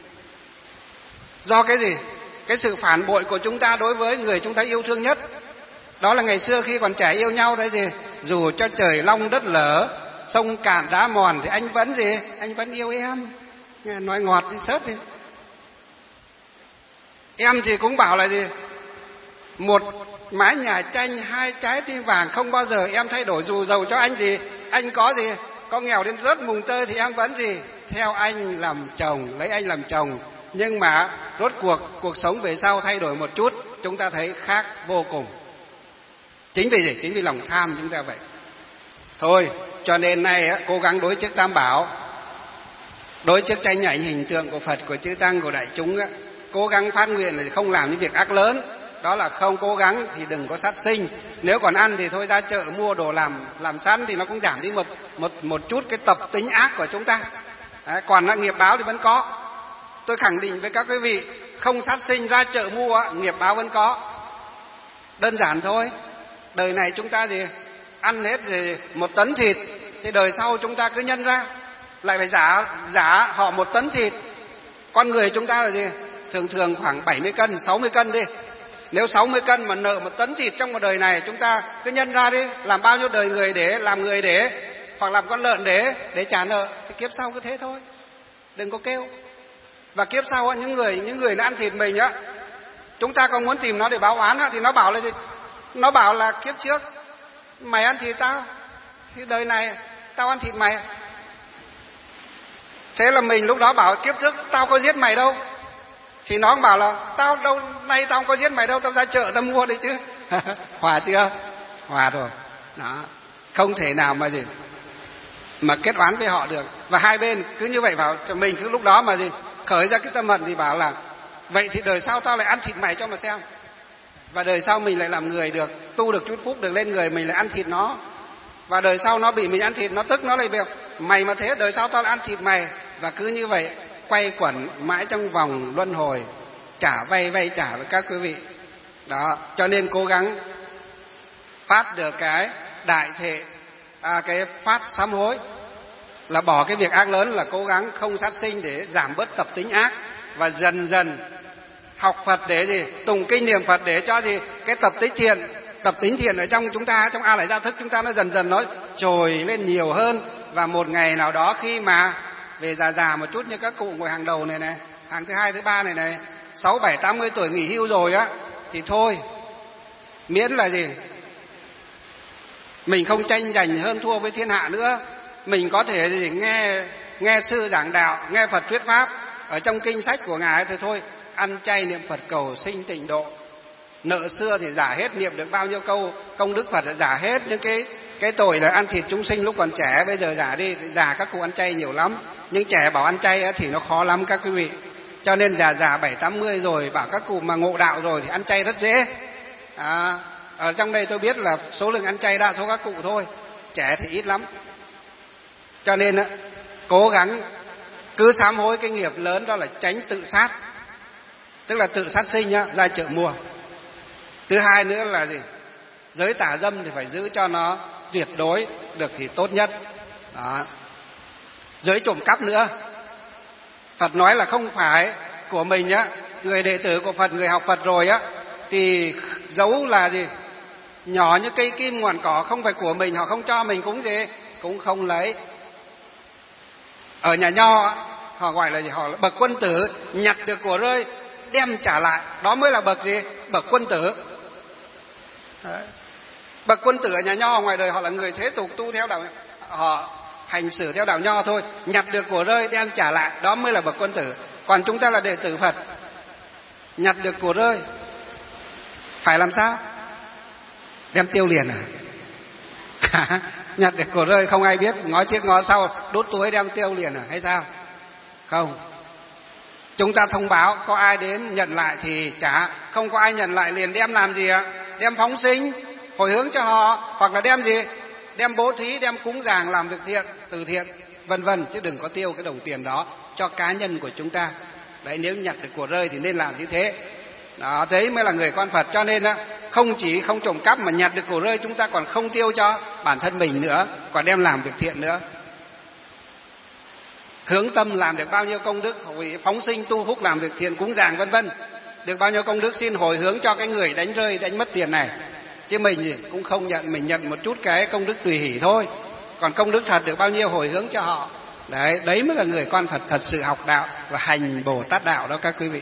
Do cái gì? Cái sự phản bội của chúng ta đối với người chúng ta yêu thương nhất. Đó là ngày xưa khi còn trẻ yêu nhau đấy gì? Dù cho trời long đất lở, sông cạn đá mòn thì anh vẫn gì? Anh vẫn yêu em. Nói ngọt đi sớt đi. Em thì cũng bảo là gì? Một mái nhà tranh, 2 trái tim vàng, không bao giờ em thay đổi dù giàu cho anh gì. Anh có gì? Có nghèo đến rớt mùng tơi thì em vẫn gì? Theo anh làm chồng, lấy anh làm chồng. Nhưng mà rốt cuộc sống về sau thay đổi một chút, chúng ta thấy khác vô cùng. Chính vì gì? Chính vì lòng tham chúng ta vậy. Thôi, cho nên nay cố gắng đối trước Tam Bảo, đối trước tranh ảnh hình tượng của Phật, của chư Tăng, của đại chúng, cố gắng phát nguyện là không làm những việc ác lớn. Đó là không cố gắng thì đừng có sát sinh. Nếu còn ăn thì thôi ra chợ mua đồ làm sẵn thì nó cũng giảm đi một chút cái tập tính ác của chúng ta. Đấy, còn nghiệp báo thì vẫn có. Tôi khẳng định với các quý vị, không sát sinh ra chợ mua, nghiệp báo vẫn có. Đơn giản thôi. Đời này chúng ta gì ăn hết thì 1 tấn thịt, thì đời sau chúng ta cứ nhân ra lại phải giả họ 1 tấn thịt. Con người chúng ta là gì? Thường khoảng 70 cân, 60 cân đi. Nếu 60 cân mà nợ 1 tấn thịt trong một đời này, chúng ta cứ nhân ra đi, làm bao nhiêu đời người để làm người để, hoặc làm con lợn để trả nợ, thì kiếp sau cứ thế thôi. Đừng có kêu. Và kiếp sau những người nó ăn thịt mình á, chúng ta còn muốn tìm nó để báo oán á, thì nó bảo là gì? Nó bảo là kiếp trước mày ăn thịt tao, thì đời này tao ăn thịt mày. Thế là mình lúc đó bảo kiếp trước tao có giết mày đâu, thì nó cũng bảo là tao đâu nay tao không có giết mày đâu, tao ra chợ tao mua đấy chứ. Hòa chưa? Hòa rồi. Đó, không thể nào mà kết oán với họ được. Và hai bên cứ như vậy vào, mình cứ lúc đó mà khởi ra cái tâm hận thì bảo là vậy thì đời sau tao lại ăn thịt mày cho mà xem. Và đời sau mình lại làm người được, tu được chút phúc được lên người, mình lại ăn thịt nó. Và đời sau nó bị mình ăn thịt, nó tức, nó lại biểu mày mà thế đời sau tao lại ăn thịt mày. Và cứ như vậy quay quẩn mãi trong vòng luân hồi, trả vay trả với các quý vị. Đó, cho nên cố gắng phát được cái đại thệ, cái phát sám hối, là bỏ cái việc ác lớn, là cố gắng không sát sinh để giảm bớt tập tính ác, và dần dần học Phật để gì? Tùng kinh niệm Phật để cho gì? Cái tập tính thiện ở trong chúng ta, trong A Lại Gia Thức chúng ta nó dần dần nó trồi lên nhiều hơn. Và một ngày nào đó khi mà về già một chút, như các cụ ngồi hàng đầu này, hàng thứ 2, thứ 3 này, 6, 7, 80 tuổi nghỉ hưu rồi á, thì thôi, miễn là gì? Mình không tranh giành hơn thua với thiên hạ nữa. Mình có thể gì? Nghe sư giảng đạo, nghe Phật thuyết pháp ở trong kinh sách của Ngài thì thôi, ăn chay niệm Phật cầu sinh tịnh độ. Nợ xưa thì giả hết, niệm được bao nhiêu câu công đức Phật giả hết. Những cái tội là ăn thịt chúng sinh lúc còn trẻ, bây giờ giả đi. Già các cụ ăn chay nhiều lắm, nhưng trẻ bảo ăn chay thì nó khó lắm các quý vị. Cho nên già 7, 80 rồi bảo các cụ mà ngộ đạo rồi thì ăn chay rất dễ. Ở trong đây tôi biết là số lượng ăn chay đa số các cụ thôi, trẻ thì ít lắm. Cho nên cố gắng cứ sám hối cái nghiệp lớn, đó là tránh tự sát, tức là tự sát sinh nhá, ra chợ mua. Thứ hai nữa là gì? Giới tà dâm thì phải giữ cho nó tuyệt đối được thì tốt nhất. Đó. Giới trộm cắp nữa, Phật nói là không phải của mình á, người đệ tử của Phật, người học Phật rồi á, thì giấu là gì? Nhỏ như cây kim ngọn cỏ, không phải của mình, họ không cho mình cũng gì, cũng không lấy. Ở nhà Nho họ gọi là gì? Họ là bậc quân tử, nhặt được của rơi đem trả lại, đó mới là bậc gì? Bậc quân tử. Đấy. Bậc quân tử ở nhà Nho, ngoài đời họ là người thế tục tu theo đạo, họ hành xử theo đạo Nho thôi, nhặt được của rơi đem trả lại, đó mới là bậc quân tử. Còn chúng ta là đệ tử Phật, nhặt được của rơi phải làm sao? Đem tiêu liền à? Nhặt được của rơi không ai biết, ngó trước ngó sau, đốt túi đem tiêu liền à hay sao? Không. Chúng ta thông báo, có ai đến nhận lại thì trả, không có ai nhận lại liền đem làm gì ạ? Đem phóng sinh, hồi hướng cho họ, hoặc là đem gì? Đem bố thí, đem cúng dường, làm việc thiện, từ thiện, vân vân, chứ đừng có tiêu cái đồng tiền đó cho cá nhân của chúng ta. Đấy, nếu nhặt được của rơi thì nên làm như thế. Đó, đấy mới là người con Phật. Cho nên không chỉ không trộm cắp mà nhặt được của rơi chúng ta còn không tiêu cho bản thân mình nữa, còn đem làm việc thiện nữa. Hướng tâm làm được bao nhiêu công đức, phóng sinh tu phúc, làm việc thiện, cúng dường vân vân, được bao nhiêu công đức xin hồi hướng cho cái người đánh rơi, đánh mất tiền này. Chứ mình gì cũng không nhận, mình nhận một chút cái công đức tùy hỷ thôi, còn công đức thật được bao nhiêu hồi hướng cho họ. Đấy mới là người con Phật thật sự học đạo và hành Bồ Tát đạo đó các quý vị.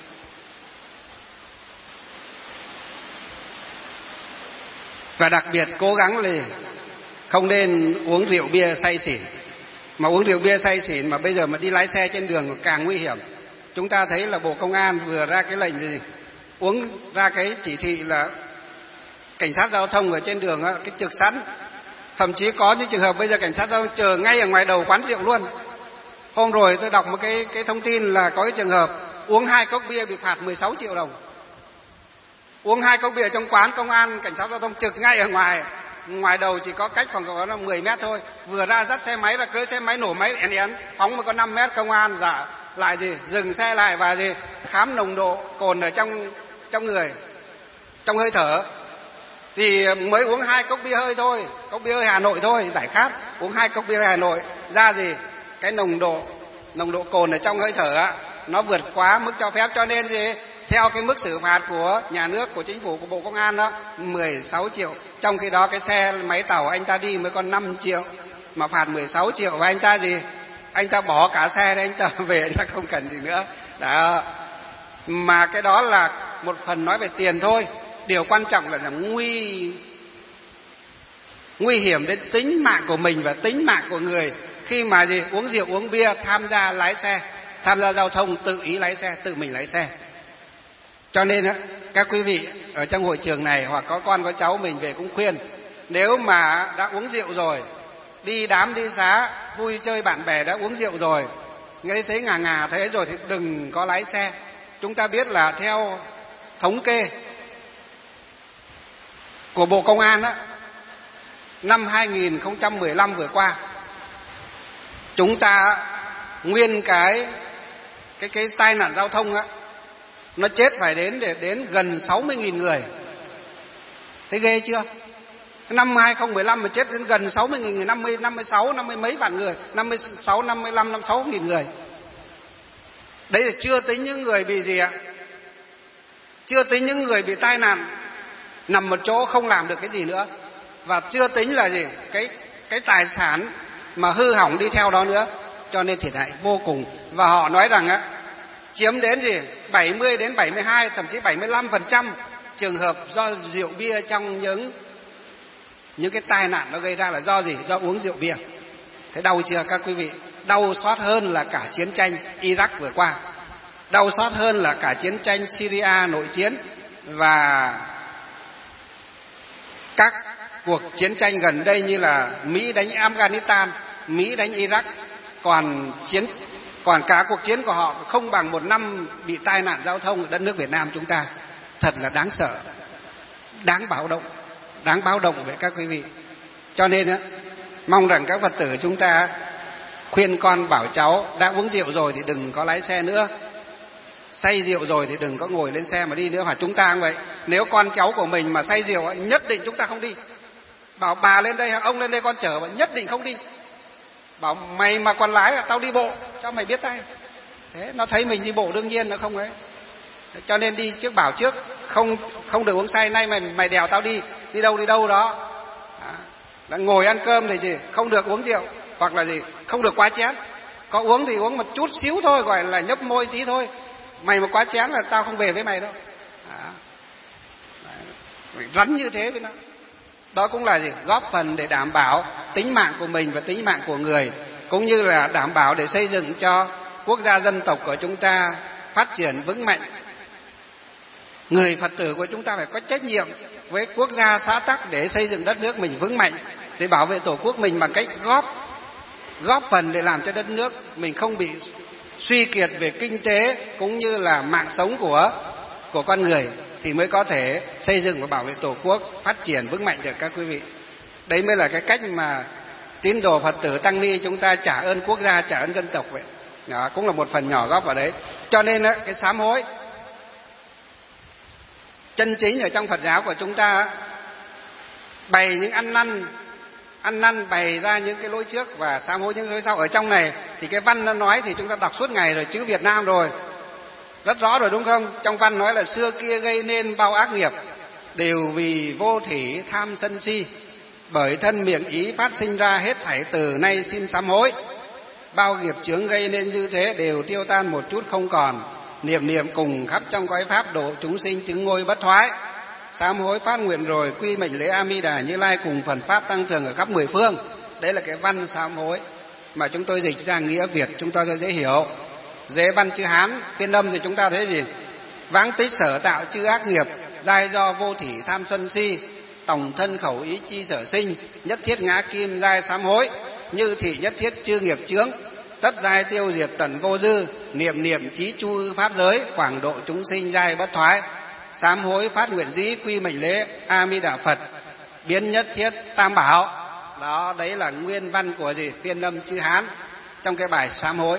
Và đặc biệt cố gắng là không nên uống rượu bia say xỉn. Mà uống rượu bia say xỉn mà bây giờ mà đi lái xe trên đường càng nguy hiểm. chúng ta thấy là Bộ Công an vừa ra cái lệnh gì, ra cái chỉ thị là cảnh sát giao thông ở trên đường á, cái trực sẵn. Thậm chí có những trường hợp bây giờ cảnh sát giao thông chờ ngay ở ngoài đầu quán rượu luôn. Hôm rồi tôi đọc một cái thông tin là có cái trường hợp uống 2 cốc bia bị phạt 16 triệu đồng. Uống 2 cốc bia trong quán, công an cảnh sát giao thông trực ngay ở ngoài đầu, chỉ có cách khoảng có 10 mét thôi. Vừa ra dắt xe máy là cưỡi xe máy nổ máy én phóng mà có 5 mét, công an giả lại gì dừng xe lại và gì khám nồng độ cồn ở trong người, trong hơi thở. Thì mới uống 2 cốc bia hơi thôi, cốc bia hơi Hà Nội thôi, giải khát, uống 2 cốc bia hơi Hà Nội ra gì cái nồng độ cồn ở trong hơi thở á, nó vượt quá mức cho phép, cho nên gì theo cái mức xử phạt của nhà nước, của chính phủ, của Bộ Công an đó 16 triệu. Trong khi đó cái xe máy tàu anh ta đi mới còn 5 triệu mà phạt 16 triệu, và anh ta gì anh ta bỏ cả xe đấy, anh ta về, anh ta không cần gì nữa đó. Mà cái đó là một phần nói về tiền thôi. Điều quan trọng là nguy hiểm đến tính mạng của mình và tính mạng của người khi mà gì uống rượu uống bia tham gia lái xe, tham gia giao thông, tự ý lái xe, tự mình lái xe. Cho nên á, các quý vị ở trong hội trường này hoặc có con có cháu mình về cũng khuyên, nếu mà đã uống rượu rồi, đi đám đi xá vui chơi bạn bè đã uống rượu rồi, nghe thấy ngà thế rồi thì đừng có lái xe. Chúng ta biết là theo thống kê của Bộ Công an á, năm 2015 vừa qua, chúng ta nguyên cái tai nạn giao thông á, nó chết phải đến gần 60.000 người. Thấy ghê chưa? Năm 2015 mà chết đến gần 60.000 người, 56 mấy vạn người, 56, 55, 56.000 người. Đấy là chưa tính những người bị gì ạ? Chưa tính những người bị tai nạn nằm một chỗ không làm được cái gì nữa, và chưa tính là gì cái tài sản mà hư hỏng đi theo đó nữa. Cho nên thiệt hại vô cùng. Và họ nói rằng á, chiếm đến gì 70 đến 72, thậm chí 75% trường hợp do rượu bia trong những cái tai nạn nó gây ra là do gì? Do uống rượu bia. Thế đau chưa các quý vị? Đau xót hơn là cả chiến tranh Iraq vừa qua, đau xót hơn là cả chiến tranh Syria nội chiến và các cuộc chiến tranh gần đây như là Mỹ đánh Afghanistan, Mỹ đánh Iraq. Còn cả cuộc chiến của họ không bằng một năm bị tai nạn giao thông ở đất nước Việt Nam chúng ta. Thật là đáng sợ, đáng báo động với các quý vị. Cho nên á, mong rằng các Phật tử chúng ta khuyên con bảo cháu đã uống rượu rồi thì đừng có lái xe nữa, say rượu rồi thì đừng có ngồi lên xe mà đi nữa. Hoặc chúng ta cũng vậy, nếu con cháu của mình mà say rượu nhất định chúng ta không đi. Bảo bà lên đây, ông lên đây con chở, nhất định không đi. Bảo mày mà còn lái là tao đi bộ cho mày biết tay. Thế nó thấy mình đi bộ đương nhiên nó không ấy. Cho nên đi trước, bảo trước không được uống say. Nay mày đèo tao đi đâu đó. Ngồi ăn cơm thì gì không được uống rượu, hoặc là gì không được quá chén. Có uống thì uống một chút xíu thôi, gọi là nhấp môi tí thôi. Mày mà quá chén là tao không về với mày đâu. Rắn như thế với nó. Đó cũng là gì? Góp phần để đảm bảo tính mạng của mình và tính mạng của người, cũng như là đảm bảo để xây dựng cho quốc gia dân tộc của chúng ta phát triển vững mạnh. Người Phật tử của chúng ta phải có trách nhiệm với quốc gia xã tắc để xây dựng đất nước mình vững mạnh, để bảo vệ tổ quốc mình bằng cách góp phần để làm cho đất nước mình không bị suy kiệt về kinh tế cũng như là mạng sống của con người, thì mới có thể xây dựng và bảo vệ tổ quốc phát triển vững mạnh được các quý vị. Đấy mới là cái cách mà tín đồ Phật tử tăng ni chúng ta trả ơn quốc gia, trả ơn dân tộc vậy. Đó cũng là một phần nhỏ góp vào đấy. Cho nên cái sám hối chân chính ở trong Phật giáo của chúng ta bày những ăn năn bày ra những cái lỗi trước và sám hối những lỗi sau. Ở trong này thì cái văn nó nói thì chúng ta đọc suốt ngày rồi, chữ Việt Nam rồi, rất rõ rồi đúng không? Trong văn nói là xưa kia gây nên bao ác nghiệp đều vì vô thỉ tham sân si, bởi thân miệng ý phát sinh ra, hết thảy từ nay xin sám hối. Bao nghiệp chướng gây nên như thế đều tiêu tan một chút không còn, niệm cùng khắp trong cõi pháp độ chúng sinh chứng ngôi bất thoái. Sám hối phát nguyện rồi quy mệnh lễ A Di Đà Như Lai cùng phần pháp tăng cường ở khắp mười phương. Đấy là cái văn sám hối mà chúng tôi dịch ra nghĩa Việt chúng ta dễ hiểu. Dễ văn chữ Hán phiên âm thì chúng ta thấy gì? Vãng tích sở tạo chư ác nghiệp, giai do vô thỉ tham sân si, tổng thân khẩu ý chi sở sinh, nhất thiết ngã kim giai sám hối, như thị nhất thiết chư nghiệp chướng, tất giai tiêu diệt tần vô dư, niệm niệm chí chu pháp giới, quảng độ chúng sinh giai bất thoái, sám hối phát nguyện dĩ quy mệnh lễ A Di Đà Phật, biến nhất thiết tam bảo. Đó, đấy là nguyên văn của gì? Phiên âm chữ Hán trong cái bài sám hối.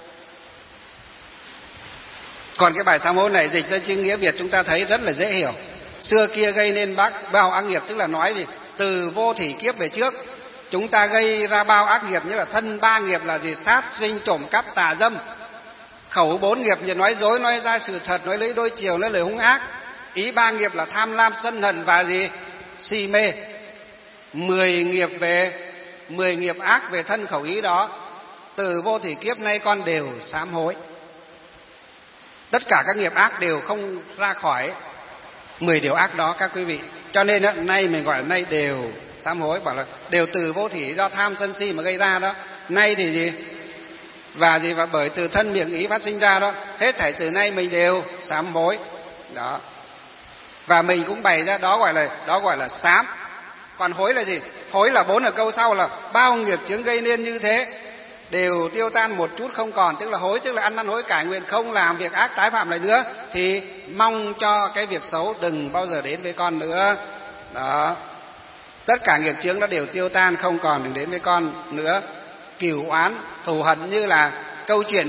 Còn cái bài sám hối này dịch ra chữ nghĩa Việt chúng ta thấy rất là dễ hiểu. Xưa kia gây nên bao ác nghiệp, tức là nói gì? Từ vô thỉ kiếp về trước chúng ta gây ra bao ác nghiệp, như là thân ba nghiệp là gì? Sát sinh, trộm cắp, tà dâm. Khẩu bốn nghiệp như nói dối, nói ra sự thật, nói lấy đôi chiều, nói lời hung ác. Ý ba nghiệp là tham lam, sân hận và gì? Si mê. 10 nghiệp ác về thân khẩu ý đó, từ vô thỉ kiếp nay con đều sám hối. Tất cả các nghiệp ác đều không ra khỏi 10 điều ác đó các quý vị. Cho nên đó, nay mình gọi là nay đều sám hối, bảo là đều từ vô thỉ do tham sân si mà gây ra đó. Nay thì gì? Và gì? Và bởi từ thân miệng ý phát sinh ra đó, hết thảy từ nay mình đều sám hối. Đó. Và mình cũng bày ra đó gọi là sám. Còn hối là gì? Hối là 4 ở câu sau là bao nghiệp chướng gây nên như thế đều tiêu tan một chút không còn, tức là hối, tức là ăn năn hối cải nguyện không làm việc ác tái phạm lại nữa, thì mong cho cái việc xấu đừng bao giờ đến với con nữa. Đó. Tất cả nghiệp chướng đó đều tiêu tan không còn, đừng đến với con nữa. Cửu oán thù hận như là câu chuyện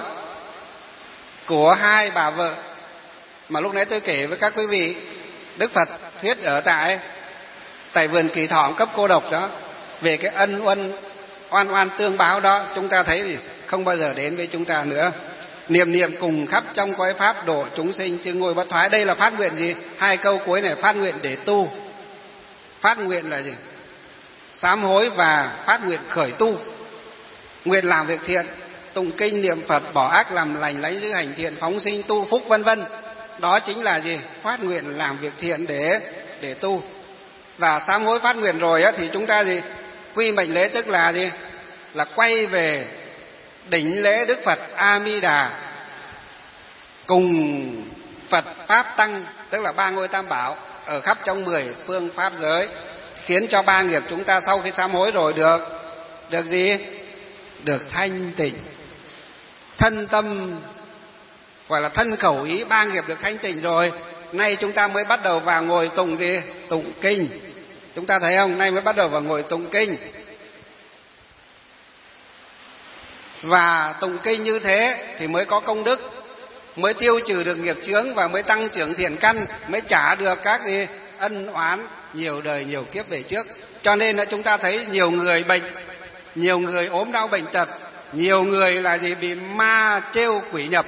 của hai bà vợ mà lúc nãy tôi kể với các quý vị. Đức Phật thuyết ở tại vườn Kỳ Thọ cấp cô độc đó, về cái ân oan tương báo đó, chúng ta thấy gì? Không bao giờ đến với chúng ta nữa. Niệm niệm cùng khắp trong cõi pháp độ chúng sinh chư ngôi bất thoái. Đây là phát nguyện gì? 2 câu cuối này phát nguyện để tu. Phát nguyện là gì? Sám hối và phát nguyện khởi tu. Nguyện làm việc thiện, tụng kinh niệm Phật, bỏ ác làm lành, lãnh giữ hành thiện, phóng sinh tu phúc vân vân. Đó chính là gì? Phát nguyện làm việc thiện để tu. Và sám hối phát nguyện rồi á, thì chúng ta gì? Quy mệnh lễ, tức là gì? Là quay về đỉnh lễ Đức Phật A Di Đà cùng Phật Pháp Tăng, tức là 3 ngôi tam bảo ở khắp trong 10 phương pháp giới, khiến cho 3 nghiệp chúng ta sau khi sám hối rồi được gì? Được thanh tịnh. Thân tâm gọi là thân khẩu ý 3 nghiệp được thanh tịnh rồi, nay chúng ta mới bắt đầu vào ngồi tụng gì? Tụng kinh. Chúng ta thấy không? Nay mới bắt đầu vào ngồi tụng kinh. Và tụng kinh như thế thì mới có công đức, mới tiêu trừ được nghiệp chướng và mới tăng trưởng thiện căn, mới trả được các gì? Ân oán nhiều đời nhiều kiếp về trước. Cho nên là chúng ta thấy nhiều người bệnh, nhiều người ốm đau bệnh tật, nhiều người là gì? Bị ma trêu quỷ nhập.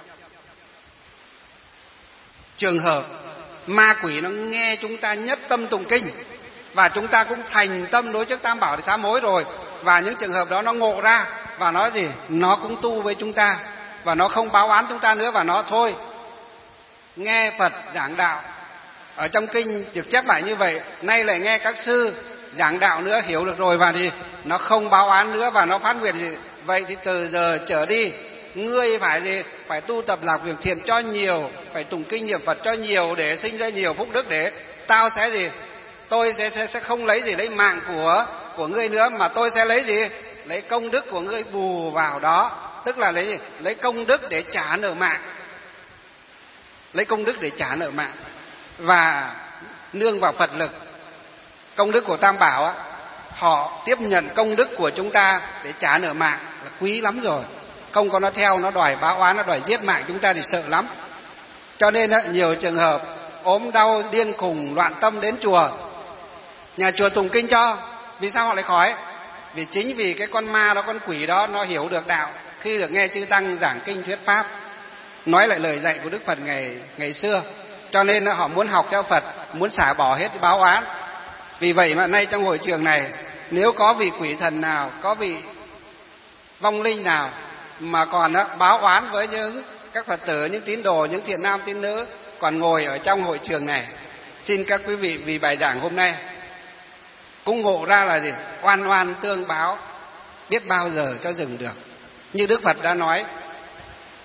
Trường hợp ma quỷ nó nghe chúng ta nhất tâm tụng kinh và chúng ta cũng thành tâm đối trước tam bảo để sám hối rồi, và những trường hợp đó nó ngộ ra và nó gì? Nó cũng tu với chúng ta và nó không báo oán chúng ta nữa, và nó thôi nghe Phật giảng đạo ở trong kinh được chép lại như vậy, nay lại nghe các sư giảng đạo nữa, hiểu được rồi, và thì nó không báo oán nữa và nó phát nguyện gì? Vậy thì từ giờ trở đi ngươi phải gì? Phải tu tập làm việc thiện cho nhiều, phải tụng kinh niệm Phật cho nhiều để sinh ra nhiều phúc đức, để tao sẽ gì? Tôi sẽ không lấy gì lấy mạng của ngươi nữa, mà tôi sẽ lấy gì? Lấy công đức của ngươi bù vào đó. Tức là lấy gì? Lấy công đức để trả nợ mạng. Lấy công đức để trả nợ mạng. Và nương vào Phật lực, công đức của Tam Bảo á, họ tiếp nhận công đức của chúng ta để trả nợ mạng là quý lắm rồi. Không có nó theo, nó đòi báo oán, nó đòi giết mạng chúng ta thì sợ lắm. Cho nên á, nhiều trường hợp ốm đau điên khùng loạn tâm đến chùa, nhà chùa tụng kinh cho. Vì sao họ lại khỏi? Vì chính vì cái con ma đó, con quỷ đó, nó hiểu được đạo khi được nghe chư tăng giảng kinh thuyết pháp, nói lại lời dạy của Đức Phật ngày xưa. Cho nên họ muốn học theo Phật, muốn xả bỏ hết báo oán. Vì vậy mà nay trong hội trường này, nếu có vị quỷ thần nào, có vị vong linh nào mà còn báo oán với những các Phật tử, những tín đồ, những thiện nam tín nữ còn ngồi ở trong hội trường này, xin các quý vị vì bài giảng hôm nay cũng ngộ ra là gì? Oan oan tương báo, biết bao giờ cho dừng được. Như Đức Phật đã nói,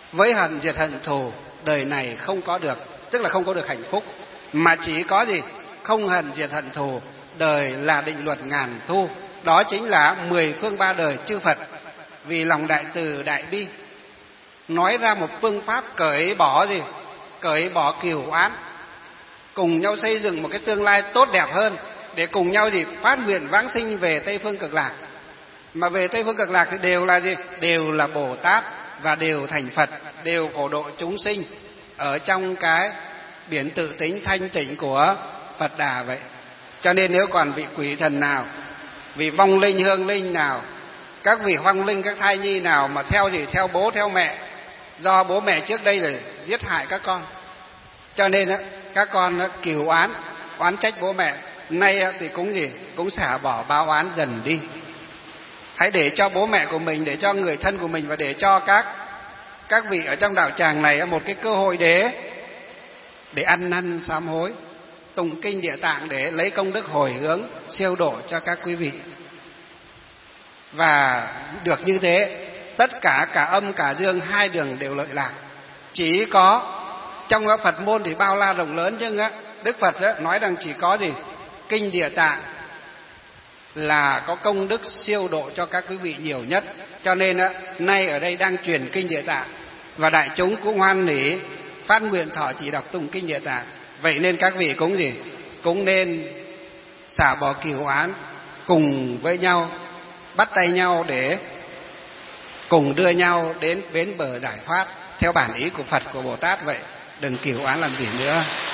với hận diệt hận thù, đời này không có được, tức là không có được hạnh phúc, mà chỉ có gì? Không hận diệt hận thù, đời là định luật ngàn thu. Đó chính là 10 phương ba đời chư Phật vì lòng đại từ đại bi nói ra một phương pháp cởi bỏ gì? Cởi bỏ cừu oán, cùng nhau xây dựng một cái tương lai tốt đẹp hơn, để cùng nhau gì? Phát nguyện vãng sinh về Tây phương Cực Lạc. Mà về Tây phương Cực Lạc thì đều là gì? Đều là Bồ Tát và đều thành Phật, đều phổ độ chúng sinh ở trong cái biển tự tính thanh tịnh của Phật Đà vậy. Cho nên nếu còn vị quỷ thần nào, vị vong linh hương linh nào, các vị hoang linh, các thai nhi nào mà theo gì? Theo bố theo mẹ, do bố mẹ trước đây là giết hại các con, cho nên các con cừu oán, oán trách bố mẹ, nay thì cũng gì? Cũng xả bỏ báo oán dần đi. Hãy để cho bố mẹ của mình, để cho người thân của mình, và để cho các vị ở trong đạo tràng này một cái cơ hội để ăn năn sám hối, tụng kinh Địa Tạng để lấy công đức hồi hướng siêu độ cho các quý vị. Và được như thế, tất cả âm cả dương, hai đường đều lợi lạc. Chỉ có trong Phật môn thì bao la rộng lớn, nhưng Đức Phật nói rằng chỉ có gì? Kinh Địa Tạng là có công đức siêu độ cho các quý vị nhiều nhất. Cho nên nay ở đây đang truyền kinh Địa Tạng, và đại chúng cũng hoan hỉ phát nguyện thọ trì đọc tụng kinh Địa Tạng. Vậy nên các vị cũng gì? Cũng nên xả bỏ cừu oán, cùng với nhau bắt tay nhau để cùng đưa nhau đến bến bờ giải thoát theo bản ý của Phật, của Bồ Tát vậy. Đừng cừu oán làm gì nữa.